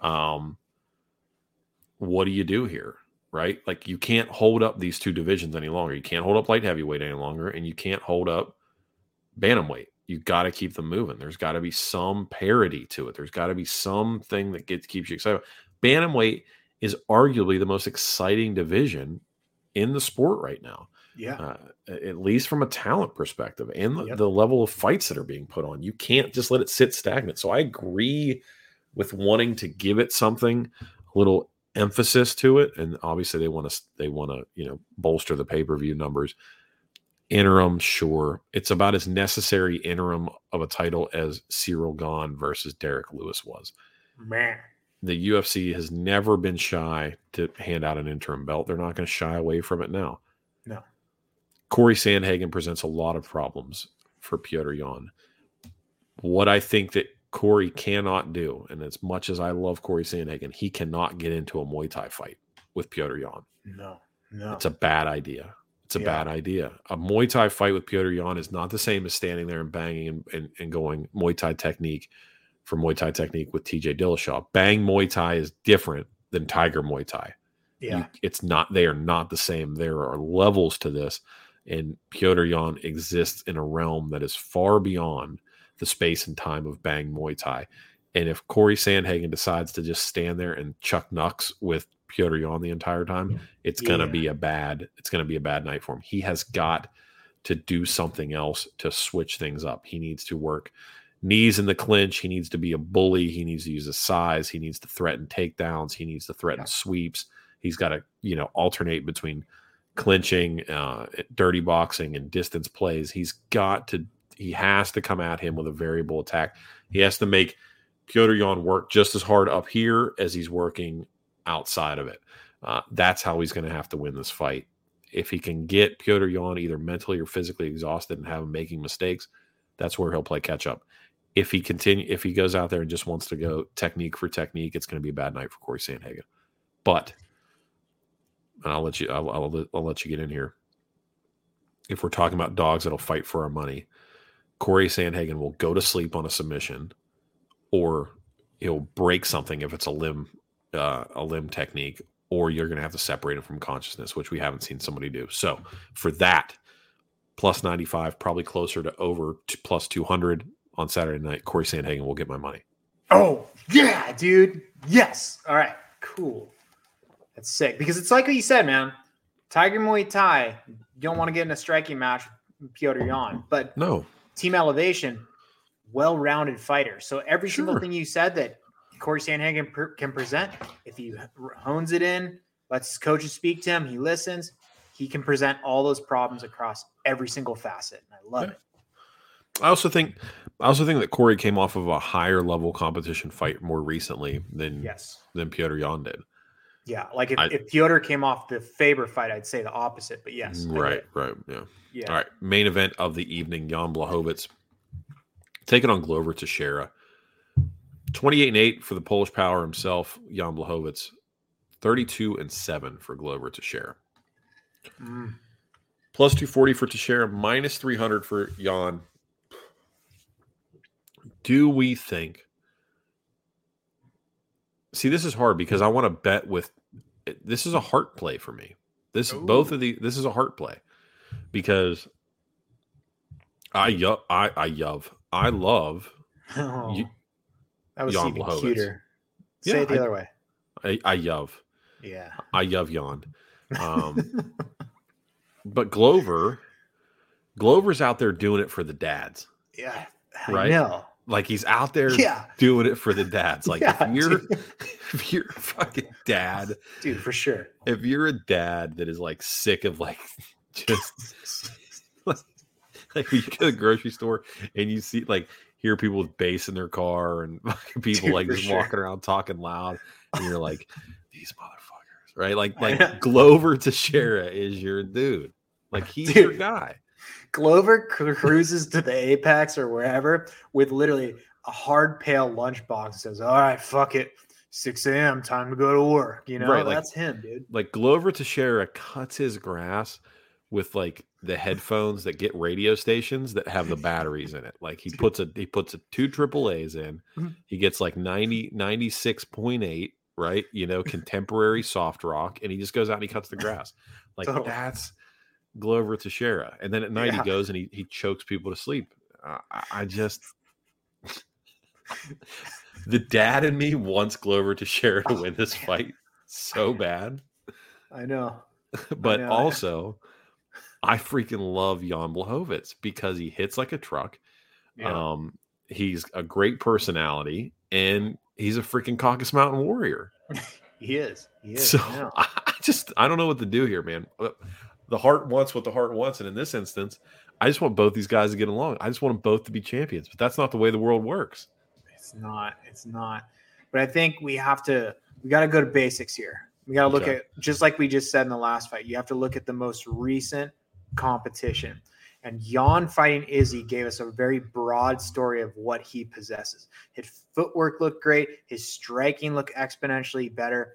What do you do here? Right? Like, you can't hold up these two divisions any longer. You can't hold up light heavyweight any longer, and you can't hold up bantamweight. You got to keep them moving. There's got to be some parity to it. There's got to be something that keeps you excited. Bantamweight is arguably the most exciting division in the sport right now. Yeah. At least from a talent perspective and Yep. the level of fights that are being put on. You can't just let it sit stagnant. So I agree with wanting to give it something, a little emphasis to it. And obviously they want to, bolster the pay-per-view numbers. Interim, sure. It's about as necessary interim of a title as Cyril Gahn versus Derek Lewis was. Man. The UFC has never been shy to hand out an interim belt. They're not going to shy away from it now. No. Corey Sandhagen presents a lot of problems for Petr Yan. What I think that Corey cannot do, and as much as I love Corey Sandhagen, he cannot get into a Muay Thai fight with Petr Yan. No. It's a bad idea. It's a bad idea. A Muay Thai fight with Petr Yan is not the same as standing there and banging and going Muay Thai technique for Muay Thai technique with TJ Dillashaw. Bang Muay Thai is different than Tiger Muay Thai. Yeah. They are not the same. There are levels to this. And Petr Yan exists in a realm that is far beyond the space and time of Bang Muay Thai. And if Corey Sandhagen decides to just stand there and chuck knucks with Petr Yan the entire time, it's gonna be a bad night for him. He has got to do something else to switch things up. He needs to work knees in the clinch. He needs to be a bully. He needs to use his size. He needs to threaten takedowns. He needs to threaten sweeps. He's got to, alternate between clinching, dirty boxing, and distance plays. He has to come at him with a variable attack. He has to make Petr Yan work just as hard up here as he's working outside of it. That's how he's going to have to win this fight. If he can get Petr Yan either mentally or physically exhausted and have him making mistakes, that's where he'll play catch up. If he goes out there and just wants to go technique for technique, it's going to be a bad night for Corey Sandhagen. But, and I'll let you get in here. If we're talking about dogs that'll fight for our money, Corey Sandhagen will go to sleep on a submission, or he'll break something if it's a limb technique, or you're going to have to separate him from consciousness, which we haven't seen somebody do. So for that, plus 95, probably closer to over plus 200 on Saturday night, Corey Sandhagen will get my money. Oh, yeah, dude. Yes. All right, cool. That's sick. Because it's like what you said, man. Tiger Muay Thai, you don't want to get in a striking match with Petr Yan. But no. Team Elevation, well-rounded fighter. So every single thing you said that Corey Sandhagen can present, if he hones it in, lets his coaches speak to him, he listens, he can present all those problems across every single facet. And I love it. I also think that Corey came off of a higher level competition fight more recently than Petr Yan did. Yeah, like if Petr came off the Faber fight, I'd say the opposite. But yes, right, yeah. All right, main event of the evening: Jan Blachowicz taking on Glover Teixeira. 28-8 for the Polish Power himself, Jan Blachowicz. 32-7 for Glover Teixeira. Plus 240 for Teixeira, minus 300 for Jan. Do we think? See, this is hard because I want to bet with. This is a heart play for me. This is a heart play because I love that was Jan even Blachowicz. Cuter. Say it the other way. I love. Yeah. I love Jan. But Glover's out there doing it for the dads. Yeah. Right? No. Like he's out there doing it for the dads. Like if you're a fucking dad, dude, for sure. If you're a dad that is like sick of like just like you go to the grocery store and you see like hear people with bass in their car and people like just walking around talking loud, and you're like, these motherfuckers, right? Like Glover Teixeira is your dude. Like he's your guy. Glover cruises to the Apex or wherever with literally a hard pail lunchbox and says, all right, fuck it. 6 a.m. time to go to work. You know, that's him, dude. Like Glover Teixeira cuts his grass with like the headphones that get radio stations that have the batteries in it. Like he puts a 2 AAAs in. He gets like 96.8, right? You know, contemporary soft rock, and he just goes out and he cuts the grass. Like that's Glover Teixeira. And then at night he goes and he chokes people to sleep. I just the dad in me wants Glover Teixeira to win this fight so bad. I know. But also I freaking love Jan Blachowicz because he hits like a truck. Yeah. He's a great personality, and he's a freaking Caucasus Mountain warrior. He is. So I don't know what to do here, man. The heart wants what the heart wants, and in this instance, I just want both these guys to get along. I just want them both to be champions, but that's not the way the world works. It's not. But I think we got to go to basics here. We got to look at, just like we just said in the last fight, you have to look at the most recent competition. And Jan fighting Izzy gave us a very broad story of what he possesses. His footwork looked great. His striking looked exponentially better.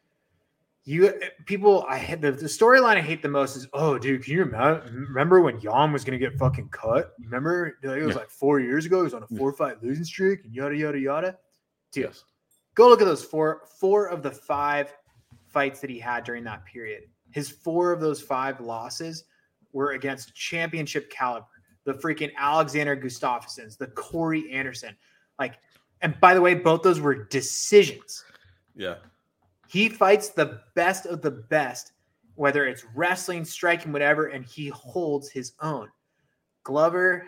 The storyline I hate the most is, oh, dude, can you remember when Jan was going to get fucking cut? Remember? It was like 4 years ago. He was on a 4-fight losing streak and yada, yada, yada. Dude, go look at those four of the 5 fights that he had during that period. His 4 of those 5 losses were against championship caliber. The freaking Alexander Gustafssons, the Corey Anderson. And by the way, both those were decisions. Yeah. He fights the best of the best, whether it's wrestling, striking, whatever, and he holds his own. Glover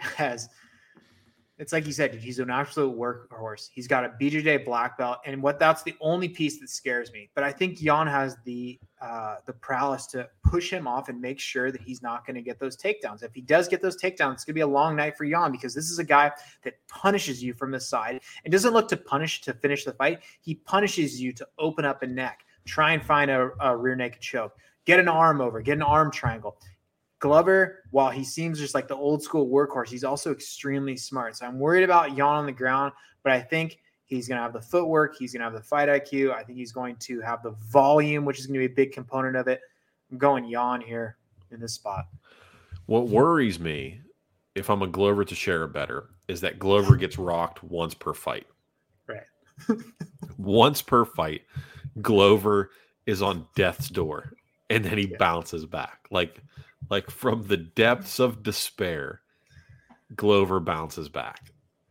it's like you said, dude, he's an absolute workhorse. He's got a BJJ black belt, and that's the only piece that scares me. But I think Jan has the prowess to push him off and make sure that he's not going to get those takedowns. If he does get those takedowns, it's going to be a long night for Jan, because this is a guy that punishes you from the side and doesn't look to punish to finish the fight. He punishes you to open up a neck, try and find a rear naked choke, get an arm over, get an arm triangle. Glover, while he seems just like the old school workhorse, he's also extremely smart. So I'm worried about Jan on the ground, but I think he's going to have the footwork. He's going to have the fight IQ. I think he's going to have the volume, which is going to be a big component of it. I'm going Jan here in this spot. What worries me, if I'm a Glover Teixeira better, is that Glover gets rocked once per fight. Right. Once per fight, Glover is on death's door, and then he bounces back. Like from the depths of despair, Glover bounces back.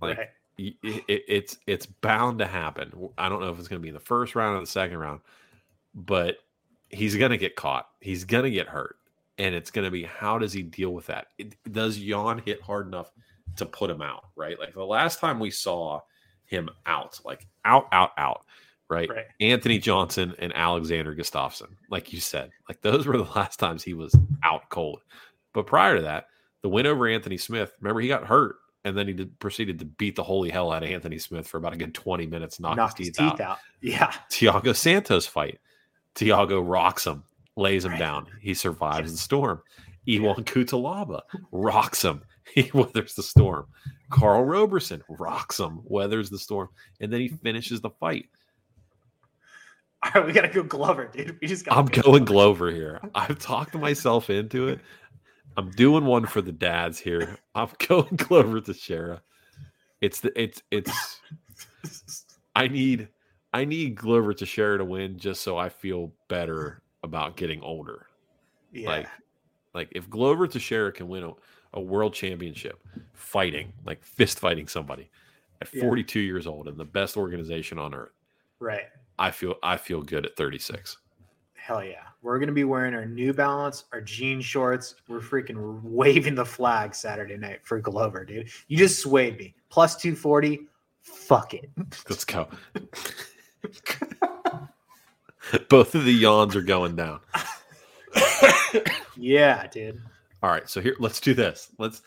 It's bound to happen. I don't know if it's going to be in the first round or the second round, but he's going to get caught. He's going to get hurt. And it's going to be, how does he deal with that? Does Jan hit hard enough to put him out, right? Like the last time we saw him out, right? Anthony Johnson and Alexander Gustafsson, like you said, like those were the last times he was out cold. But prior to that, the win over Anthony Smith, remember, he got hurt, and then he proceeded to beat the holy hell out of Anthony Smith for about a good 20 minutes, knocked his teeth out. Yeah. Thiago Santos fight. Thiago rocks him, lays him down. He survives the storm. Iwan Kutalaba rocks him. He weathers the storm. Carl Roberson rocks him, weathers the storm, and then he finishes the fight. All right, we got to go Glover, dude. I'm going Glover here. I've talked myself into it. I'm doing one for the dads here. I'm going Glover Teixeira. I need Glover Teixeira to win just so I feel better about getting older. Yeah. Like if Glover Teixeira can win a world championship fighting, like fist fighting somebody at 42 years old in the best organization on earth. Right. I feel good at 36. Hell yeah. We're going to be wearing our New Balance, our jean shorts. We're freaking waving the flag Saturday night for Glover, dude. You just swayed me. Plus 240. Fuck it. Let's go. Both of the yawns are going down. Yeah, dude. All right, so here, let's do this. Let's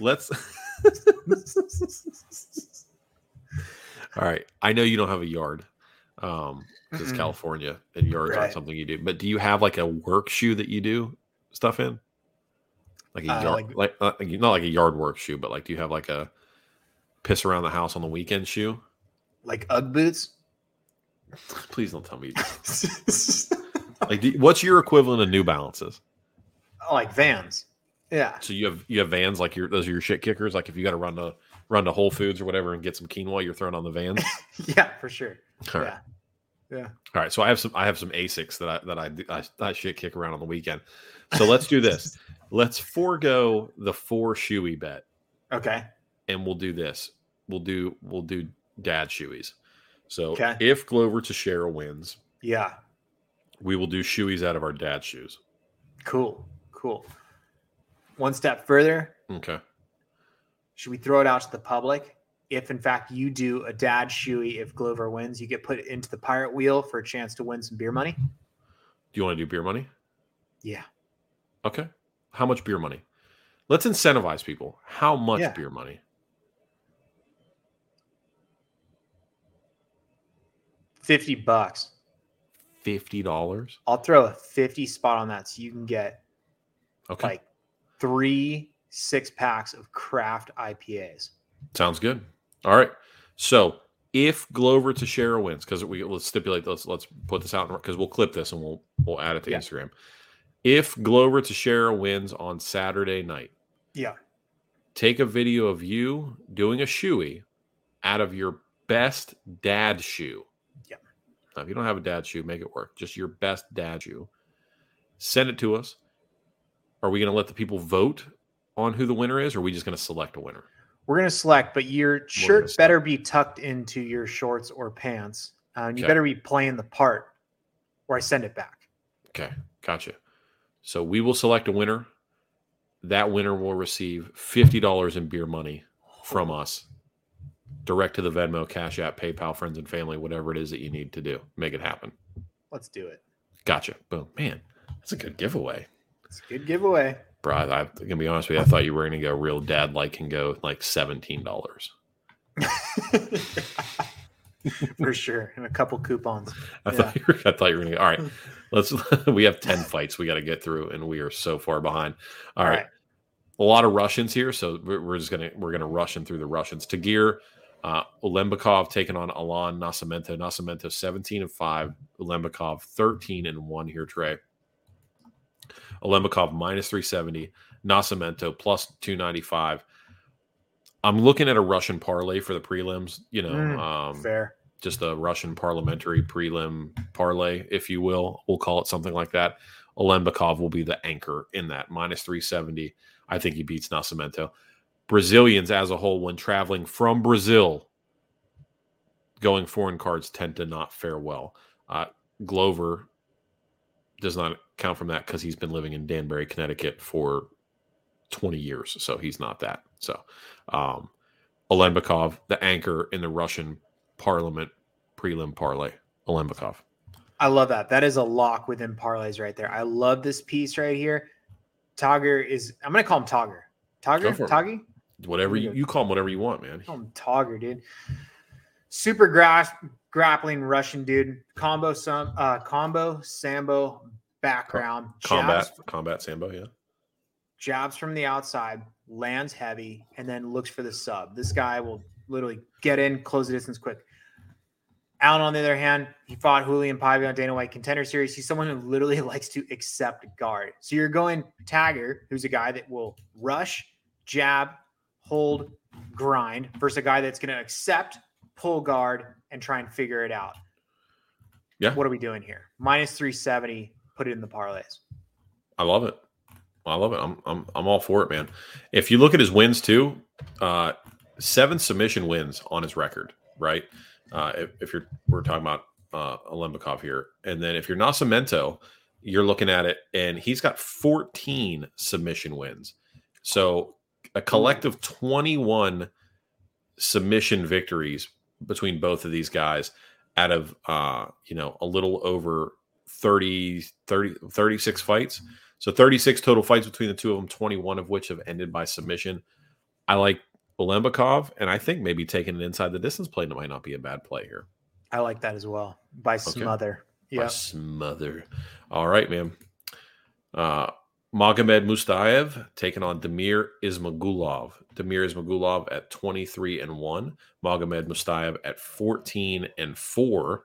All right. I know you don't have a yard. Because California and yards aren't something you do. But do you have like a work shoe that you do stuff in? Like a yard, not like a yard work shoe, but like, do you have like a piss around the house on the weekend shoe? Like Ugg boots? Please don't tell me. Like, what's your equivalent of New Balances? Like Vans. Yeah. So you have Vans, like those are your shit kickers. Like if you got to run to Whole Foods or whatever and get some quinoa, you're throwing on the Vans. Yeah, for sure. All right. Yeah. All right. So I have some Asics that I shit kick around on the weekend. So let's do this. Let's forego the 4 shoey bet. Okay. And we'll do this. We'll do dad shoeys. So if Glover Teixeira wins, we will do shoeys out of our dad shoes. Cool. one step further. Okay. Should we throw it out to the public? If in fact you do a dad shoey, if Glover wins, you get put into the pirate wheel for a chance to win some beer money. Do you want to do beer money? Yeah. Okay. How much beer money? Let's incentivize people. How much beer money? $50. $50? I'll throw a 50 spot on that so you can get Okay. 3 6-packs of craft IPAs. Sounds good. All right. So if Glover Teixeira wins, because let's stipulate, let's put this out because we'll clip this and we'll add it to Instagram. If Glover Teixeira wins on Saturday night, take a video of you doing a shoey out of your best dad shoe. Yeah. Now, if you don't have a dad shoe, make it work. Just your best dad shoe. Send it to us. Are we going to let the people vote on who the winner is, or are we just going to select a winner? We're going to select, but your shirt better be tucked into your shorts or pants. You better be playing the part, or I send it back. Okay, gotcha. So we will select a winner. That winner will receive $50 in beer money from us, direct to the Venmo, Cash App, PayPal, friends and family, whatever it is that you need to do. Make it happen. Let's do it. Gotcha. Boom. Man, that's a good giveaway. It's a good giveaway. Bro, I'm going to be honest with you. I thought you were going to go real dad-like and go like $17. For sure. And a couple coupons. I thought you were going to go. All right. We have 10 fights we got to get through, and we are so far behind. All right. A lot of Russians here, so we're going to rush through the Russians. Tagir Ulembikov taking on Alan Nascimento. Nascimento 17-5. Ulembikov 13-1 here, Trey. Ulembikov minus 370. Nascimento plus 295. I'm looking at a Russian parlay for the prelims. Fair. Just a Russian parliamentary prelim parlay, if you will. We'll call it something like that. Ulembikov will be the anchor in that. Minus 370. I think he beats Nascimento. Brazilians as a whole, when traveling from Brazil, going foreign cards tend to not fare well. Glover does not count from that because he's been living in Danbury, Connecticut for 20 years. So he's not that. So Ulembikov, the anchor in the Russian Parliament prelim parlay. Ulembikov. I love that. That is a lock within parlays right there. I love this piece right here. Togger is, I'm going to call him Togger. Toggy? Whatever you call him, whatever you want, man. Call him Togger, dude. Super grappling Russian dude. Combo Sambo background. Combat Sambo, yeah. Jabs from the outside, lands heavy, and then looks for the sub. This guy will literally get in, close the distance quick. Allen, on the other hand, he fought Julian Paiva on Dana White Contender Series. He's someone who literally likes to accept guard. So you're going Tagger, who's a guy that will rush, jab, hold, grind, versus a guy that's going to accept, pull guard, and try and figure it out. Yeah. What are we doing here? Minus 370. Put it in the parlays. I love it. I'm all for it, man. If you look at his wins too, 7 submission wins on his record, right? We're talking about Ulembikov here, and then if you're Nascimento, you're looking at it, and he's got 14 submission wins. So a collective 21 submission victories between both of these guys out of a little over 36 fights. So 36 total fights between the two of them, 21 of which have ended by submission. I like Ulembikov, and I think maybe taking an inside the distance play might not be a bad play here. I like that as well. By smother. Yeah. By smother. All right, man. Magomed Mustaev taking on Damir Ismagulov. Damir Ismagulov at 23-1. Magomed Mustaev at 14-4.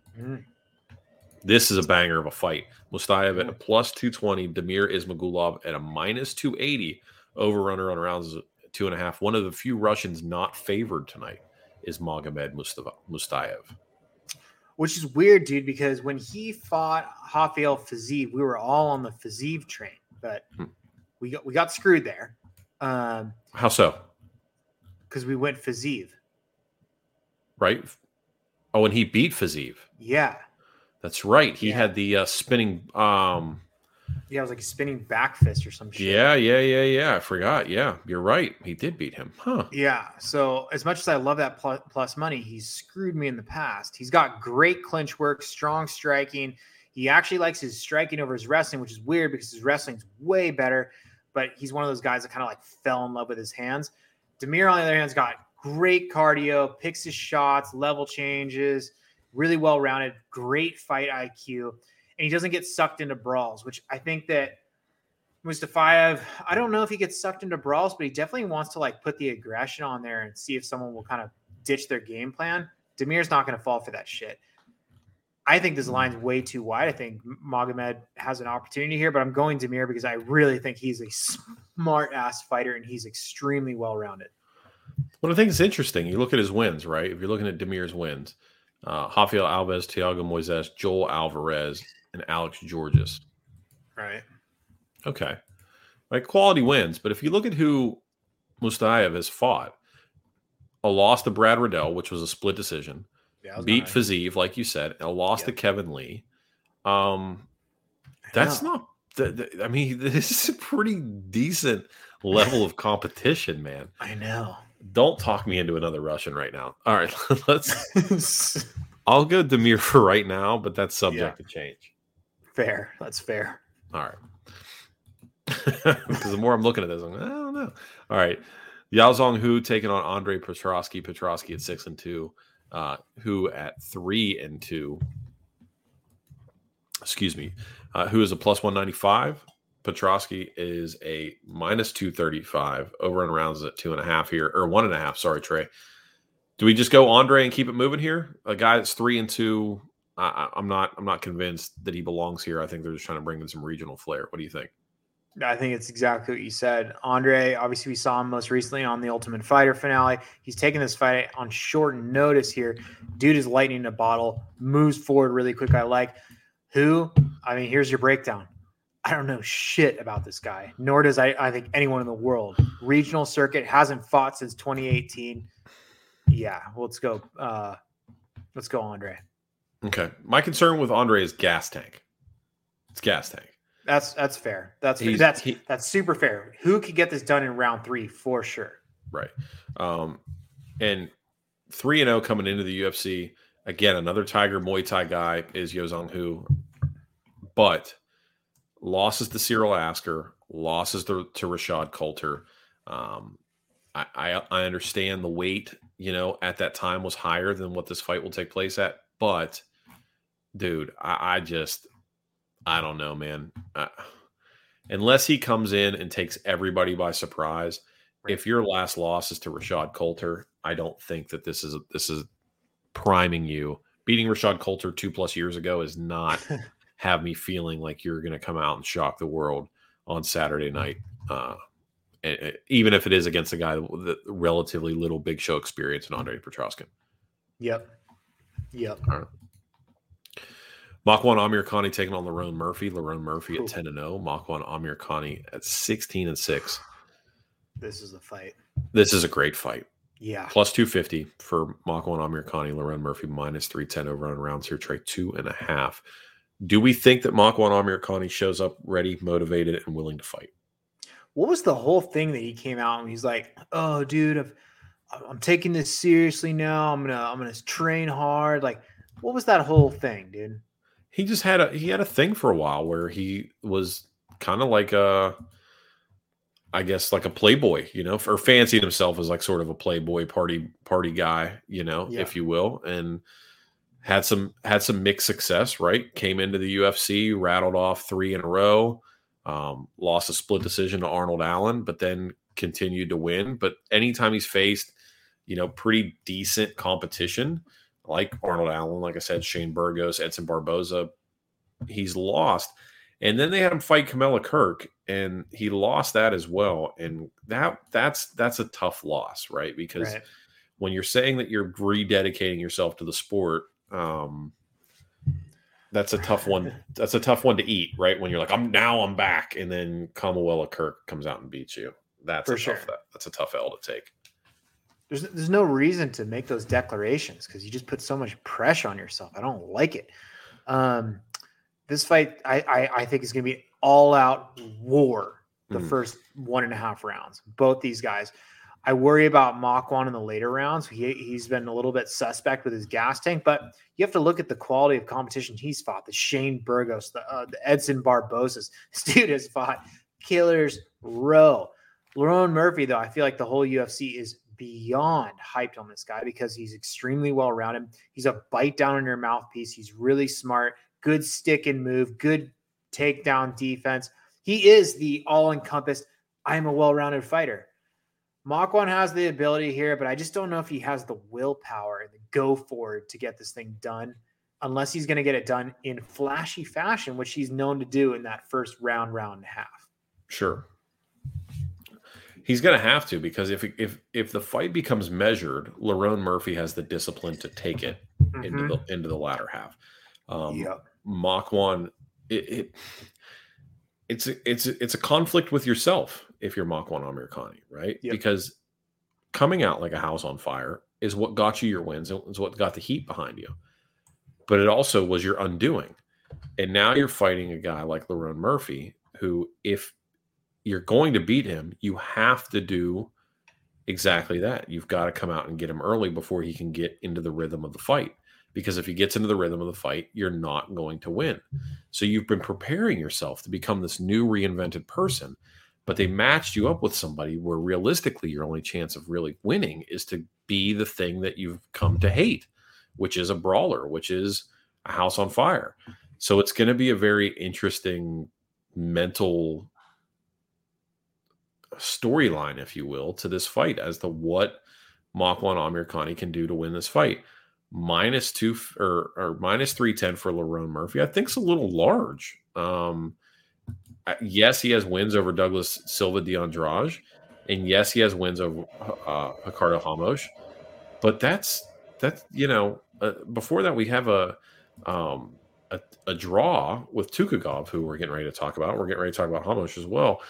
This is a banger of a fight. Mustaev at a plus 220. Damir Ismagulov at a minus 280. Over-runner on rounds 2.5. One of the few Russians not favored tonight is Magomed Mustaev. Which is weird, dude, because when he fought Rafael Fiziev, we were all on the Fiziev train, but we got screwed there. How so? Because we went Fiziev. Right? Oh, and he beat Fiziev. Yeah. That's right. He had the spinning Yeah, it was like a spinning back fist or some shit. Yeah. I forgot. Yeah, you're right. He did beat him. Huh. Yeah. So as much as I love that plus money, he's screwed me in the past. He's got great clinch work, strong striking. He actually likes his striking over his wrestling, which is weird because his wrestling's way better. But he's one of those guys that kind of like fell in love with his hands. Demir, on the other hand, has got great cardio, picks his shots, level changes, really well-rounded, great fight IQ. And he doesn't get sucked into brawls, which I think that Mustafayev, I don't know if he gets sucked into brawls, but he definitely wants to like put the aggression on there and see if someone will kind of ditch their game plan. Demir's not going to fall for that shit. I think this line's way too wide. I think Magomed has an opportunity here, but I'm going Demir because I really think he's a smart-ass fighter and he's extremely well-rounded. Well, I think it's interesting. You look at his wins, right? If you're looking at Demir's wins, Rafael Alves, Thiago Moises, Joel Alvarez, and Alex Georges. Right. Okay. Like quality wins. But if you look at who Mustafayev has fought, a loss to Brad Riddell, which was a split decision, beat Fiziev, like you said, a loss to Kevin Lee. That's not I mean, this is a pretty decent level of competition, man. I know. Don't talk me into another Russian right now. All right, I'll go Demir for right now, but that's subject to change. Fair. That's fair. All right. Because the more I'm looking at this, I'm like, I don't know. All right. Yao Zhong Hu taking on Andre Petroski. Petroski at 6-2. Hu at 3-2. Excuse me. Hu is a plus 195. Petroski is a minus 235. Over and rounds at 2.5 here, or 1.5. Sorry, Trey. Do we just go Andre and keep it moving here? A guy that's 3-2. I'm not convinced that he belongs here. I think they're just trying to bring in some regional flair. What do you think? I think it's exactly what you said. Andre, obviously we saw him most recently on the Ultimate Fighter finale. He's taking this fight on short notice here. Dude is lightning in a bottle, moves forward really quick. I like. Who? I mean, here's your breakdown. I don't know shit about this guy, nor does I think anyone in the world. Regional circuit, hasn't fought since 2018. Yeah, well, let's go. Let's go, Andre. Okay. My concern with Andre is gas tank. It's gas tank. That's fair. That's super fair. Who could get this done in round 3 for sure? Right. And 3-0 coming into the UFC. Again, another Tiger Muay Thai guy is Yao Zhong Hu. But losses to Cyril Asker, losses to Rashad Coulter. I understand the weight, at that time was higher than what this fight will take place at. But, dude, I don't know, man. Unless he comes in and takes everybody by surprise, if your last loss is to Rashad Coulter, I don't think that this is priming you. Beating Rashad Coulter 2+ years ago is not have me feeling like you're going to come out and shock the world on Saturday night. Even if it is against a guy with relatively little big show experience in Andre Petroski. Yep. All right. Makwan Amirkhani taking on Lerone Murphy. Lerone Murphy at 10-0. Makwan Amirkhani at 16-6. This is the fight. This is a great fight. Yeah. Plus 250 for Makwan Amirkhani. Lerone Murphy minus 310 over on rounds here. Trey 2.5. Do we think that Makwan Amirkhani shows up ready, motivated, and willing to fight? What was the whole thing that he came out and he's like, "Oh, dude, I'm taking this seriously now. I'm gonna train hard." Like, what was that whole thing, dude? He just had a thing for a while where he was kind of like I guess like a playboy, or fancied himself as like sort of a playboy party guy, if you will, and had some mixed success, right? Came into the UFC, rattled off 3 in a row, lost a split decision to Arnold Allen, but then continued to win. But anytime he's faced, pretty decent competition, like Arnold Allen, like I said, Shane Burgos, Edson Barboza, he's lost. And then they had him fight Kamela Kirk, and he lost that as well. And that's a tough loss, right? Because when you're saying that you're rededicating yourself to the sport, that's a tough one. That's a tough one to eat, right? When you're like, I'm back, and then Kamela Kirk comes out and beats you. That's a tough L to take. There's no reason to make those declarations because you just put so much pressure on yourself. I don't like it. This fight, I think, is going to be all out war the first 1.5 rounds. Both these guys. I worry about Makwan in the later rounds. He's been a little bit suspect with his gas tank, but you have to look at the quality of competition he's fought. The Shane Burgos, the Edson Barbosas. This dude has fought killers row. Lerone Murphy, though, I feel like the whole UFC is beyond hyped on this guy because he's extremely well-rounded. He's a bite down in your mouthpiece. He's really smart, good stick and move, good takedown defense. He is the all-encompassed, I'm a well-rounded fighter. Makwan has the ability here, but I just don't know if he has the willpower and the go forward to get this thing done unless he's going to get it done in flashy fashion, which he's known to do in that first round and a half. Sure. He's going to have to, because if the fight becomes measured, Lerone Murphy has the discipline to take it into the latter half. Makwan, it's a conflict with yourself if you're Makwan Amirkhani, right? Yep. Because coming out like a house on fire is what got you your wins. It's what got the heat behind you. But it also was your undoing. And now you're fighting a guy like Lerone Murphy, who, if you're going to beat him, you have to do exactly that. You've got to come out and get him early before he can get into the rhythm of the fight. Because if he gets into the rhythm of the fight, you're not going to win. So you've been preparing yourself to become this new reinvented person, but they matched you up with somebody where realistically your only chance of really winning is to be the thing that you've come to hate, which is a brawler, which is a house on fire. So it's going to be a very interesting mental storyline, if you will, to this fight as to what Makwan Amirkhani can do to win this fight. -2 or -310 for Lerone Murphy, I think, is a little large. Yes, he has wins over Douglas Silva de Andrade, and yes, he has wins over Ricardo Ramos. But that's before that we have a draw with Tukhugov, who we're getting ready to talk about. We're getting ready to talk about Ramos as well.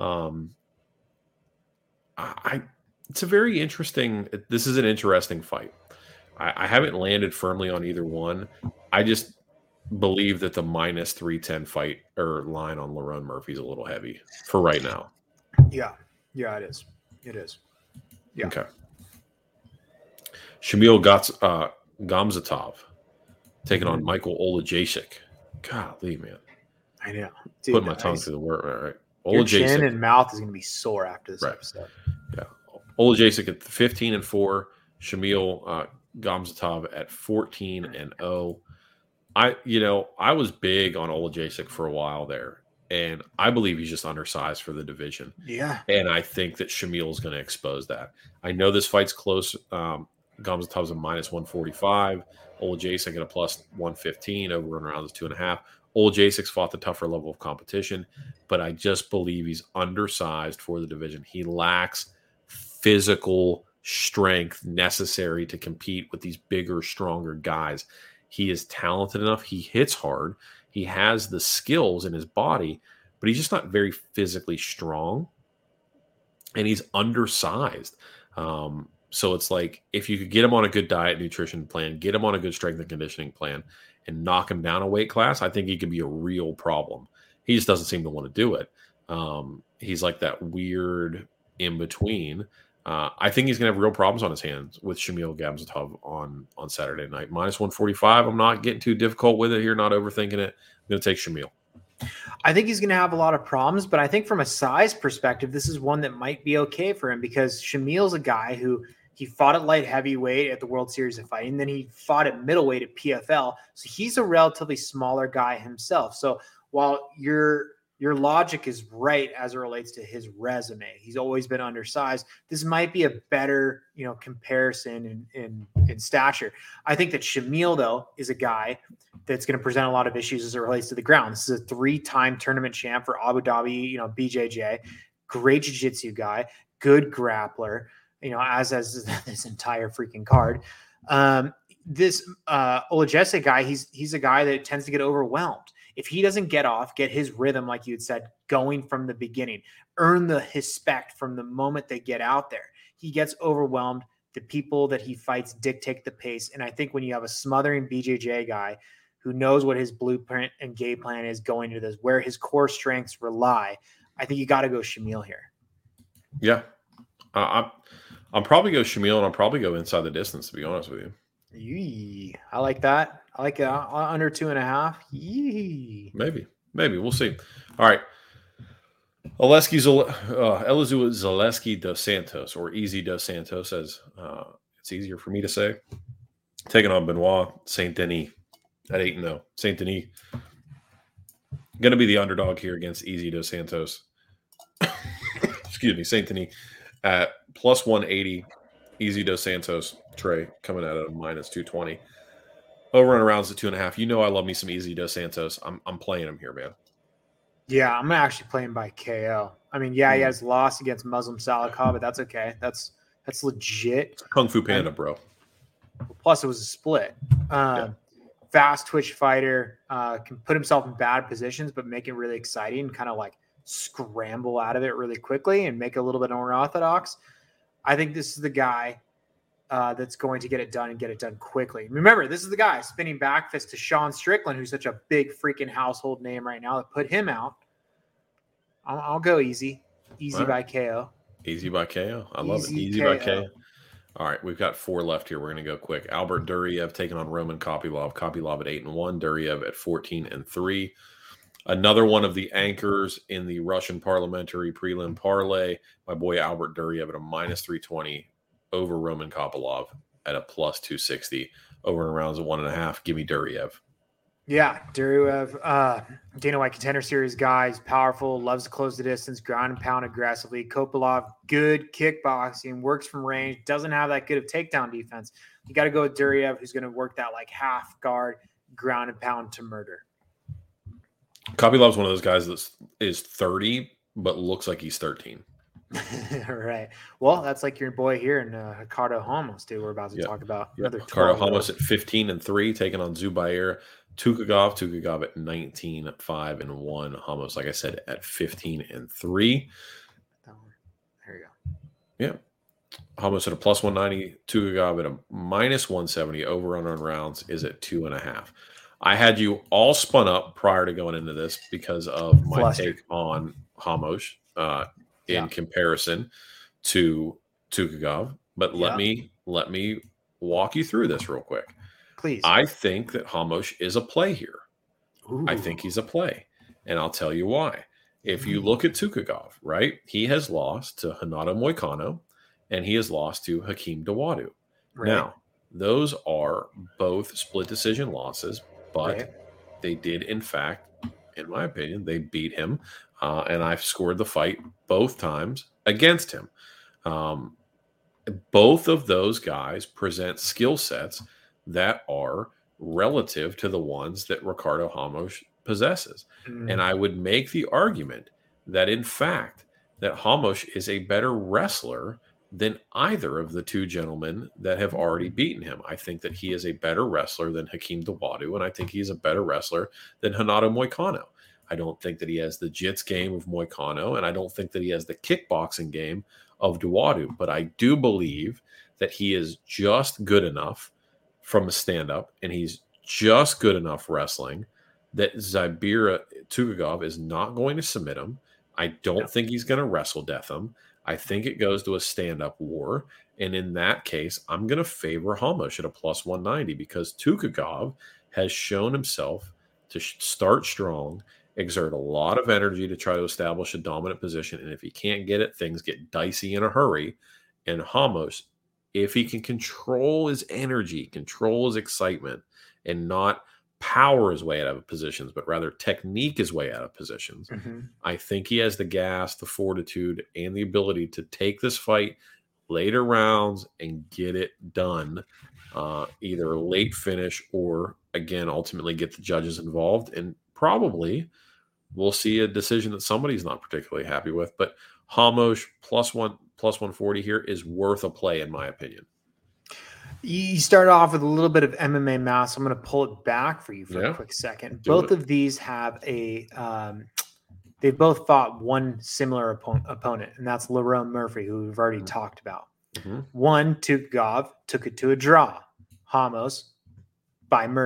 It's a very interesting. This is an interesting fight. I haven't landed firmly on either one. I just believe that the -310 fight or line on Lerone Murphy is a little heavy for right now. Yeah, it is. It is. Yeah. Okay. Shamil Gamzatov taking on Michael Olajaychik. Golly, man. I know. Dude, putting my tongue through the word, right? Your chin and mouth is going to be sore after this episode. Yeah. Olajaychik at 15-4. Shamil Gamzatov at 14-0. I was big on Olajaychik for a while there, and I believe he's just undersized for the division. Yeah. And I think that Shamil is going to expose that. I know this fight's close. Gamzatov's a -145. Olajaychik at a +115. Over and around is 2.5. Olajaychik's fought the tougher level of competition, but I just believe he's undersized for the division. He lacks physical strength necessary to compete with these bigger, stronger guys. He is talented enough. He hits hard. He has the skills in his body, but he's just not very physically strong, and he's undersized. So it's like, if you could get him on a good diet nutrition plan, get him on a good strength and conditioning plan, and knock him down a weight class, I think he could be a real problem. He just doesn't seem to want to do it. He's like that weird in between. I think he's going to have real problems on his hands with Shamil Gamzatov on Saturday night. -145. I'm not getting too difficult with it here, not overthinking it. I'm going to take Shamil. I think he's going to have a lot of problems, but I think from a size perspective, this is one that might be okay for him, because Shamil's a guy who he fought at light heavyweight at the World Series of Fighting, then he fought at middleweight at PFL. So he's a relatively smaller guy himself. So while your logic is right as it relates to his resume, he's always been undersized. This might be a better, comparison in stature. I think that Shamil, though, is a guy that's going to present a lot of issues as it relates to the ground. This is a 3-time tournament champ for Abu Dhabi, BJJ, great jiu-jitsu guy, good grappler, as this entire freaking card. This Olajaychik guy, he's a guy that tends to get overwhelmed. If he doesn't get his rhythm, like you had said, going from the beginning, earn the respect from the moment they get out there, he gets overwhelmed. The people that he fights dictate the pace. And I think when you have a smothering BJJ guy who knows what his blueprint and game plan is going into this, where his core strengths rely, I think you got to go Shamil here. Yeah. I'll probably go Shamil, and I'll probably go inside the distance, to be honest with you. Yee. I like that. I like it. Under 2.5. Yee. Maybe. We'll see. All right. Elizeu Zaleski dos Santos, or Easy dos Santos, as it's easier for me to say. Taking on Benoit Saint Denis at 8-0. Saint Denis going to be the underdog here against Easy dos Santos. Excuse me, Saint Denis at plus 180. Easy dos Santos, Trey, coming out at a minus 220. Over and around at 2.5. You know I love me some Easy dos Santos. I'm playing him here, man. Yeah, I'm actually playing by KO. I mean, yeah, he has lost against Muslim Salakha, but that's okay. That's legit. It's Kung Fu Panda, bro. Plus, it was a split. Fast twitch fighter, can put himself in bad positions, but make it really exciting, kind of like scramble out of it really quickly and make it a little bit unorthodox. I think this is the guy that's going to get it done and get it done quickly. Remember, this is the guy spinning back fist to Sean Strickland, who's such a big freaking household name right now, that put him out. I'll go easy. Easy by KO. Easy by KO. I love it. Easy by KO. All right, we've got 4 left here. We're going to go quick. Albert Duryev taking on Roman Kopylov. Kopylov at 8-1. Duryev at 14-3. Another one of the anchors in the Russian parliamentary prelim parlay. My boy Albert Duryev at a minus 320 over Roman Kopylov at a plus 260. Over and around 1.5. Give me Duryev. Yeah, Duryev, Dana White Contender Series guy. He's powerful, loves to close the distance, ground and pound aggressively. Kopylov, good kickboxing, works from range, doesn't have that good of takedown defense. You got to go with Duryev, who's going to work that like half guard, ground and pound to murder. Kopylov's one of those guys that is 30, but looks like he's 13. Right. Well, that's like your boy here in Ricardo Ramos, dude. We're about to talk about another Ricardo Ramos at 15-3, taking on Zubair Tukhugov at 19-5-1. Ramos, like I said, at 15-3. There you go. Yeah. Ramos at a plus 190. Tukhugov at a minus 170. Over on rounds is at 2.5. I had you all spun up prior to going into this because of my take on Ramos in comparison to Tukhugov. But let me walk you through this real quick. Please. I think that Ramos is a play here. Ooh. I think he's a play. And I'll tell you why. If you look at Tukhugov, right, he has lost to Renato Moicano and he has lost to Hakeem Dawodu. Right. Now, those are both split decision losses, but they did, in fact, in my opinion, they beat him. And I've scored the fight both times against him. Both of those guys present skill sets that are relative to the ones that Ricardo Ramos possesses. And I would make the argument that, in fact, that Ramos is a better wrestler than either of the two gentlemen that have already beaten him. I think that he is a better wrestler than Hakeem Dawodu, and I think he's a better wrestler than Renato Moicano. I don't think that he has the jits game of Moicano, and I don't think that he has the kickboxing game of Dawodu, but I do believe that he is just good enough from a stand-up, and he's just good enough wrestling that Zubair Tukhugov is not going to submit him. I don't think he's going to wrestle death him. I think it goes to a stand-up war, and in that case, I'm going to favor Ramos at a plus 190 because Tukhugov has shown himself to start strong, exert a lot of energy to try to establish a dominant position, and if he can't get it, things get dicey in a hurry. And Ramos, if he can control his energy, control his excitement, and not power his way out of positions, but rather technique his way out of positions, I think he has the gas, the fortitude, and the ability to take this fight later rounds and get it done, either late finish or, again, ultimately get the judges involved. And probably we'll see a decision that somebody's not particularly happy with. But Ramos plus 140 here is worth a play, in my opinion. You started off with a little bit of MMA math, so I'm going to pull it back for you for a quick second. Both of these have they've both fought one similar opponent, and that's Lerone Murphy, who we've already talked about. One, Tukhugov, took it to a draw. Ramos, by murder.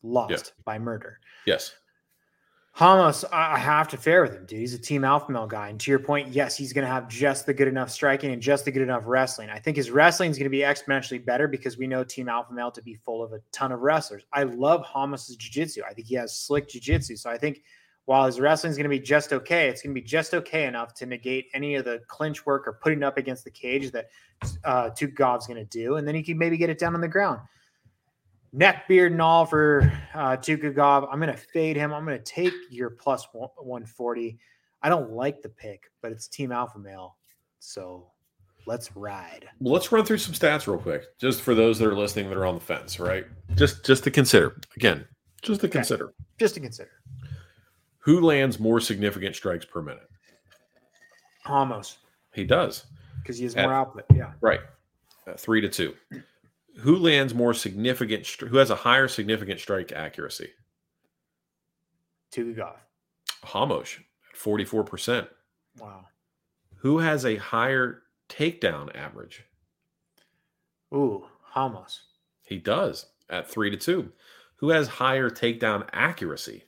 lost by murder. Yes. Ramos, I have to fare with him, dude. He's a team alpha male guy. And to your point, yes, he's going to have just the good enough striking and just the good enough wrestling. I think his wrestling is going to be exponentially better because we know team alpha male to be full of a ton of wrestlers. I love Ramos' jiu-jitsu. I think he has slick jiu-jitsu. So I think while his wrestling is going to be just okay, it's going to be just okay enough to negate any of the clinch work or putting up against the cage that Tukagov's going to do. And then he can maybe get it down on the ground. Neck, beard, and all for Tukagov. I'm going to fade him. I'm going to take your plus 140. I don't like the pick, but it's team alpha male. So let's ride. Well, let's run through some stats real quick, just for those that are listening that are on the fence, right? Just to consider. Again, just to consider. Just to consider. Who lands more significant strikes per minute? Ramos. He does. Because he has more output. Yeah. Right. 3-2. Who lands more significant? Who has a higher significant strike accuracy? Tukagov. Ramos at 44%. Wow. Who has a higher takedown average? Ooh, Ramos. He does at 3-2. Who has higher takedown accuracy?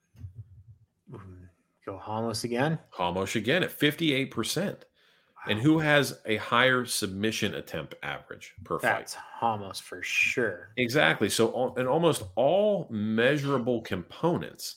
Go Ramos again. Ramos again at 58%. And who has a higher submission attempt average per fight? That's Ramos for sure. Exactly. So in almost all measurable components,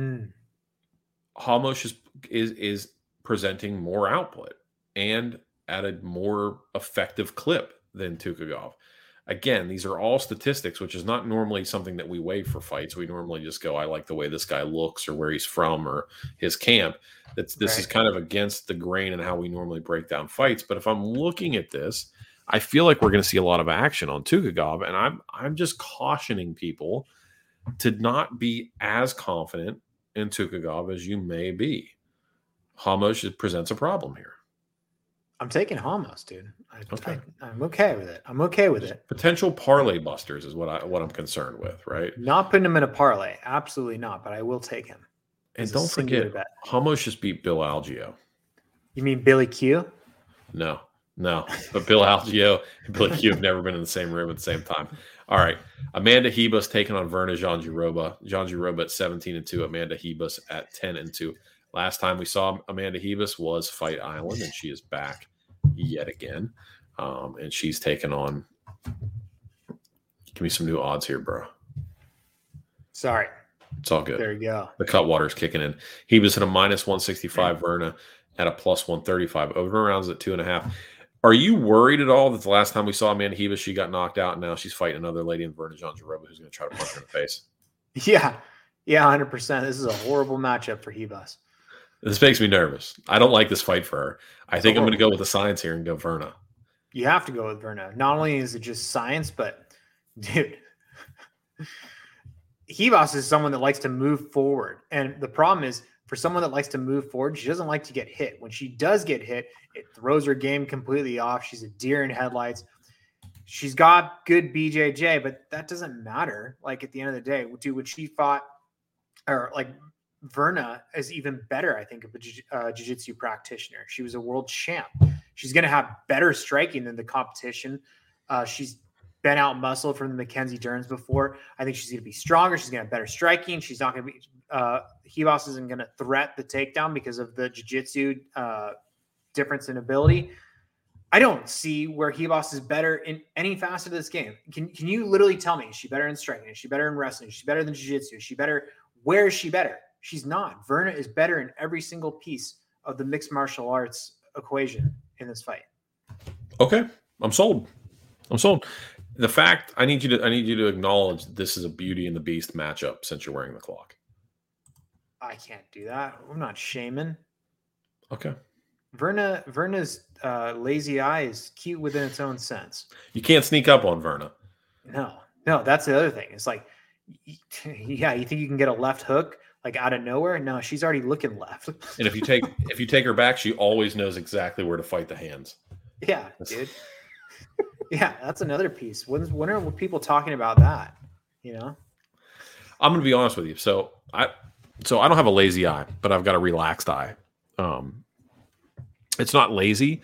Ramos is presenting more output and at a more effective clip than Tukagov. Again, these are all statistics, which is not normally something that we weigh for fights. We normally just go, I like the way this guy looks or where he's from or his camp. This is kind of against the grain in how we normally break down fights. But if I'm looking at this, I feel like we're going to see a lot of action on Tukagov, and I'm just cautioning people to not be as confident in Tukagov as you may be. Ramos presents a problem here. I'm taking Ramos, dude. Okay. I'm okay with it. I'm okay with it. Potential parlay busters is what I'm concerned with, right? Not putting him in a parlay. Absolutely not, but I will take him. And don't forget, Ramos just beat Bill Algeo. You mean Billy Q? No. But Bill Algeo and Billy Q have never been in the same room at the same time. All right. Amanda Hebus taking on Verna Jandiroba. Jandiroba at 17-2. Amanda Hebus at 10-2. Last time we saw Amanda Hebus was Fight Island, and she is back yet again. And she's taken on. Give me some new odds here, bro. Sorry. It's all good. There you go. The Cutwater's kicking in. Hebus at a minus 165, Verna at a plus 135. Over rounds at 2.5. Are you worried at all that the last time we saw Amanda Hebus, she got knocked out, and now she's fighting another lady in Verna Jandiroba who's going to try to punch her in the face? Yeah, 100%. This is a horrible matchup for Hebus. This makes me nervous. I don't like this fight for her. I think I'm going to go with the science here and go Verna. You have to go with Verna. Not only is it just science, but, dude, Hebus is someone that likes to move forward. And the problem is, for someone that likes to move forward, she doesn't like to get hit. When she does get hit, it throws her game completely off. She's a deer in headlights. She's got good BJJ, but that doesn't matter. Like, at the end of the day, dude, when she fought, or like, Verna is even better, I think, of a jiu-jitsu practitioner. She was a world champ. She's going to have better striking than the competition. She's been out muscled from the Mackenzie Dern before. I think she's going to be stronger. She's going to have better striking. She's not going to be Hebus isn't going to threat the takedown because of the jiu-jitsu difference in ability. I don't see where Hebus is better in any facet of this game. Can you literally tell me, is she better in striking? Is she better in wrestling? Is she better than jiu-jitsu? Is she better? Where is she better? She's not. Verna is better in every single piece of the mixed martial arts equation in this fight. Okay. I'm sold. The fact I need you to acknowledge this is a Beauty and the Beast matchup since you're wearing the clock. I can't do that. I'm not shaming. Okay. Verna's lazy eye is cute within its own sense. You can't sneak up on Verna. No, that's the other thing. It's like, yeah, you think you can get a left hook like out of nowhere? No, she's already looking left. And if you take her back, she always knows exactly where to fight the hands. Yeah, dude. Yeah, that's another piece. When are people talking about that? You know, I'm going to be honest with you. So I don't have a lazy eye, but I've got a relaxed eye. It's not lazy.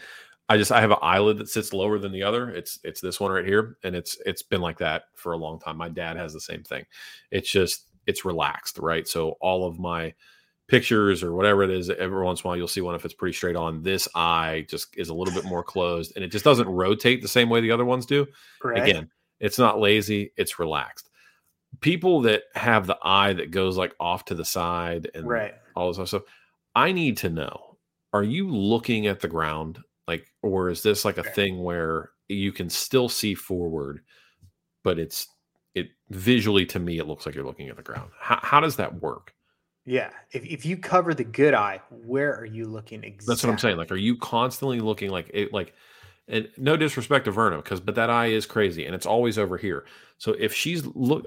I have an eyelid that sits lower than the other. It's this one right here, and it's been like that for a long time. My dad has the same thing. It's relaxed, right? So all of my pictures or whatever it is, every once in a while you'll see one if it's pretty straight on. This eye just is a little bit more closed, and it just doesn't rotate the same way the other ones do. Right. Again, it's not lazy, it's relaxed. People that have the eye that goes like off to the side and all this other stuff, I need to know, are you looking at the ground? Like, or is this like a thing where you can still see forward, but it visually, to me, it looks like you're looking at the ground. How does that work? Yeah. If you cover the good eye, where are you looking exactly? That's what I'm saying. Like, are you constantly looking like it, like, and no disrespect to Verna, but that eye is crazy and it's always over here. So if she's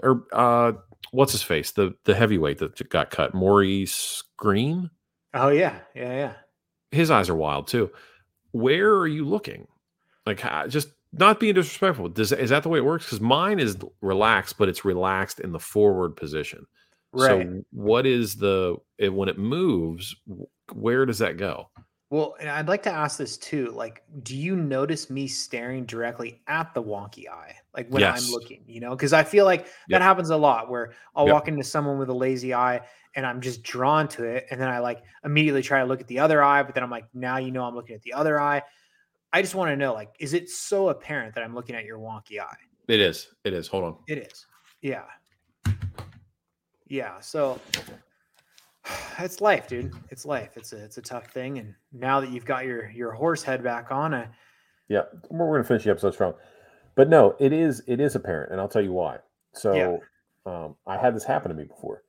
what's his face? The heavyweight that got cut, Maurice Green. Oh yeah. Yeah. His eyes are wild too. Where are you looking? Like, just not being disrespectful. Is that the way it works? Because mine is relaxed, but it's relaxed in the forward position. Right. So what is when it moves, where does that go? Well, and I'd like to ask this too. Like, do you notice me staring directly at the wonky eye? Like when I'm looking, because I feel like that happens a lot where I'll walk into someone with a lazy eye and I'm just drawn to it. And then I like immediately try to look at the other eye, but then I'm like, now, I'm looking at the other eye. I just want to know, like, is it so apparent that I'm looking at your wonky eye? It is. Hold on. It is. Yeah. Yeah. So it's life, dude. It's life. It's a tough thing. And now that you've got your horse head back on, we're going to finish the episode strong. But no, it is apparent, and I'll tell you why. So I had this happen to me before.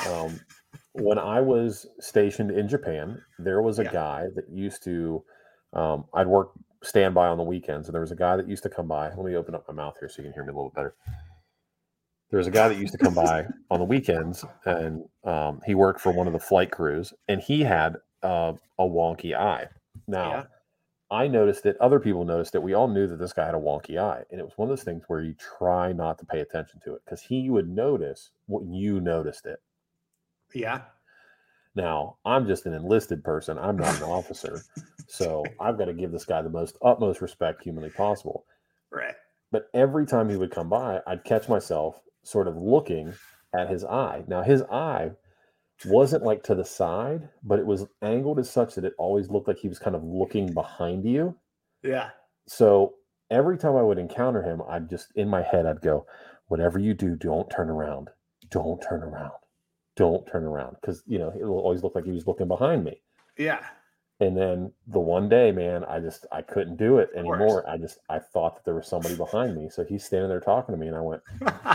When I was stationed in Japan, there was a guy that used to, I'd work standby on the weekends, and there was a guy that used to come by. Let me open up my mouth here so you can hear me a little better. There was a guy that used to come by on the weekends, and he worked for one of the flight crews, and he had a wonky eye. Now, I noticed it. Other people noticed it. We all knew that this guy had a wonky eye, and it was one of those things where you try not to pay attention to it because he would notice when you noticed it. Yeah. Now, I'm just an enlisted person. I'm not an officer, so I've got to give this guy the utmost respect humanly possible. Right. But every time he would come by, I'd catch myself sort of looking at his eye. Now, his eye wasn't like to the side, but it was angled as such that it always looked like he was kind of looking behind you. Yeah. So every time I would encounter him, in my head, I'd go, whatever you do, don't turn around. Don't turn around. Don't turn around. Because, it will always look like he was looking behind me. Yeah. And then the one day, man, I couldn't do it anymore. I thought that there was somebody behind me. So he's standing there talking to me, and I went,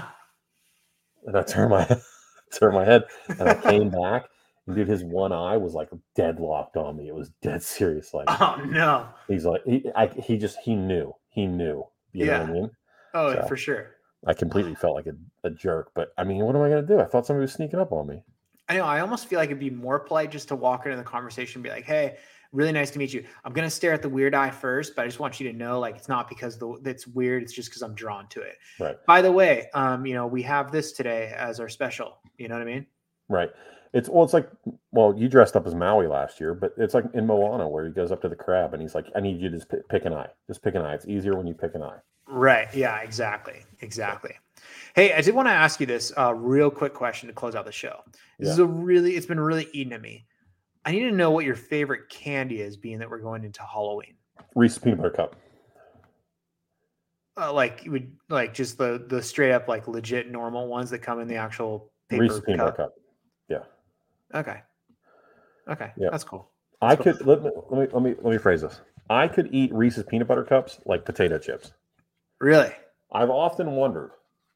and I turned my head, and I came back, and dude, his one eye was like deadlocked on me. It was dead serious. Like, oh no. He's like, he knew. You know what I mean? Oh, so for sure. I completely felt like a jerk, but I mean, what am I going to do? I thought somebody was sneaking up on me. I know. I almost feel like it'd be more polite just to walk into the conversation and be like, hey, really nice to meet you. I'm going to stare at the weird eye first, but I just want you to know, like, it's not because it's weird. It's just because I'm drawn to it. Right. By the way, we have this today as our special. You know what I mean? Right. It's like, you dressed up as Maui last year, but it's like in Moana where he goes up to the crab and he's like, I need you to just pick an eye. Just pick an eye. It's easier when you pick an eye. Right. Yeah, exactly. Hey, I did want to ask you this real quick question to close out the show. It's been really eating at me. I need to know what your favorite candy is, being that we're going into Halloween. Reese's Peanut Butter Cup. Just the straight up, like, legit normal ones that come in the actual paper Reese's Peanut Butter Cup. Yeah. Okay. Yeah. That's cool. Let me phrase this. I could eat Reese's Peanut Butter Cups like potato chips. Really? I've often wondered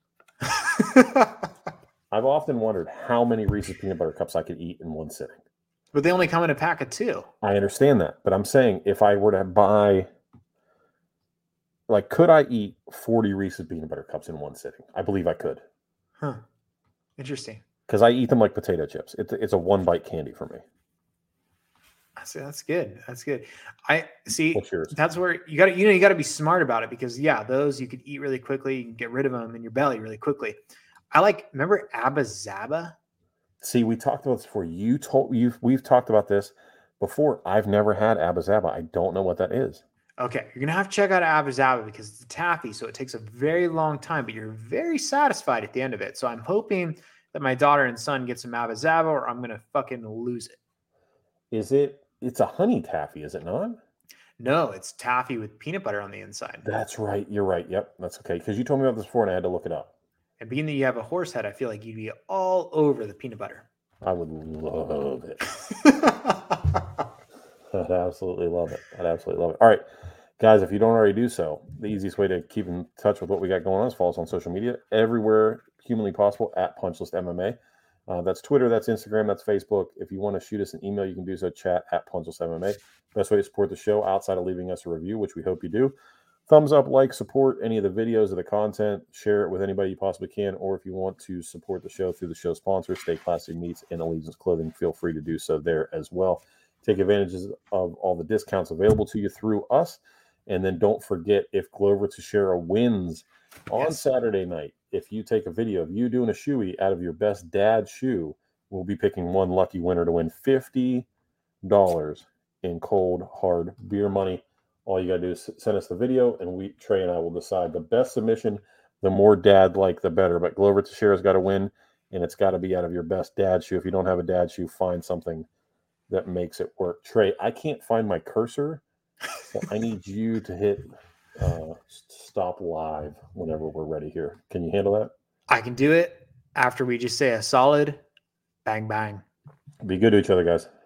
how many Reese's Peanut Butter Cups I could eat in one sitting. But they only come in a pack of 2. I understand that, but I'm saying if I were to buy, like, could I eat 40 Reese's Peanut Butter Cups in one sitting? I believe I could. Huh. Interesting. Because I eat them like potato chips. It's a one-bite candy for me. That's good. I see. What's yours? That's where you got to be smart about it, because those you could eat really quickly. You can get rid of them in your belly really quickly. Remember Abba Zaba? See, we talked about this before. We've talked about this before. I've never had Abba Zaba. I don't know what that is. Okay, you're gonna have to check out Abba Zaba because it's a taffy, so it takes a very long time, but you're very satisfied at the end of it. So I'm hoping that my daughter and son get some Abba Zaba, or I'm gonna fucking lose it. It's a honey taffy, is it not? No, it's taffy with peanut butter on the inside. That's right. You're right. Yep, that's okay. Because you told me about this before, and I had to look it up. And being that you have a horse head, I feel like you'd be all over the peanut butter. I would love it. I'd absolutely love it. All right, guys, if you don't already do so, the easiest way to keep in touch with what we got going on is follow us on social media everywhere humanly possible at Punchlist MMA. That's Twitter, that's Instagram, that's Facebook. If you want to shoot us an email, you can do so, chat at Punchlist MMA. Best way to support the show outside of leaving us a review, which we hope you do. Thumbs up, like, support any of the videos or the content, share it with anybody you possibly can, or if you want to support the show through the show sponsors, Stay Classy Meats and Allegiance Clothing, feel free to do so there as well. Take advantages of all the discounts available to you through us. And then don't forget, if Glover Teixeira wins on Saturday night, if you take a video of you doing a shoey out of your best dad shoe, we'll be picking one lucky winner to win $50 in cold, hard beer money. All you got to do is send us the video, and Trey and I will decide the best submission. The more dad-like, the better. But Glover Teixeira's got to win, and it's got to be out of your best dad shoe. If you don't have a dad shoe, find something that makes it work. Trey, I can't find my cursor, so I need you to hit stop live whenever we're ready here. Can you handle that? I can do it after we just say a solid bang, bang. Be good to each other, guys.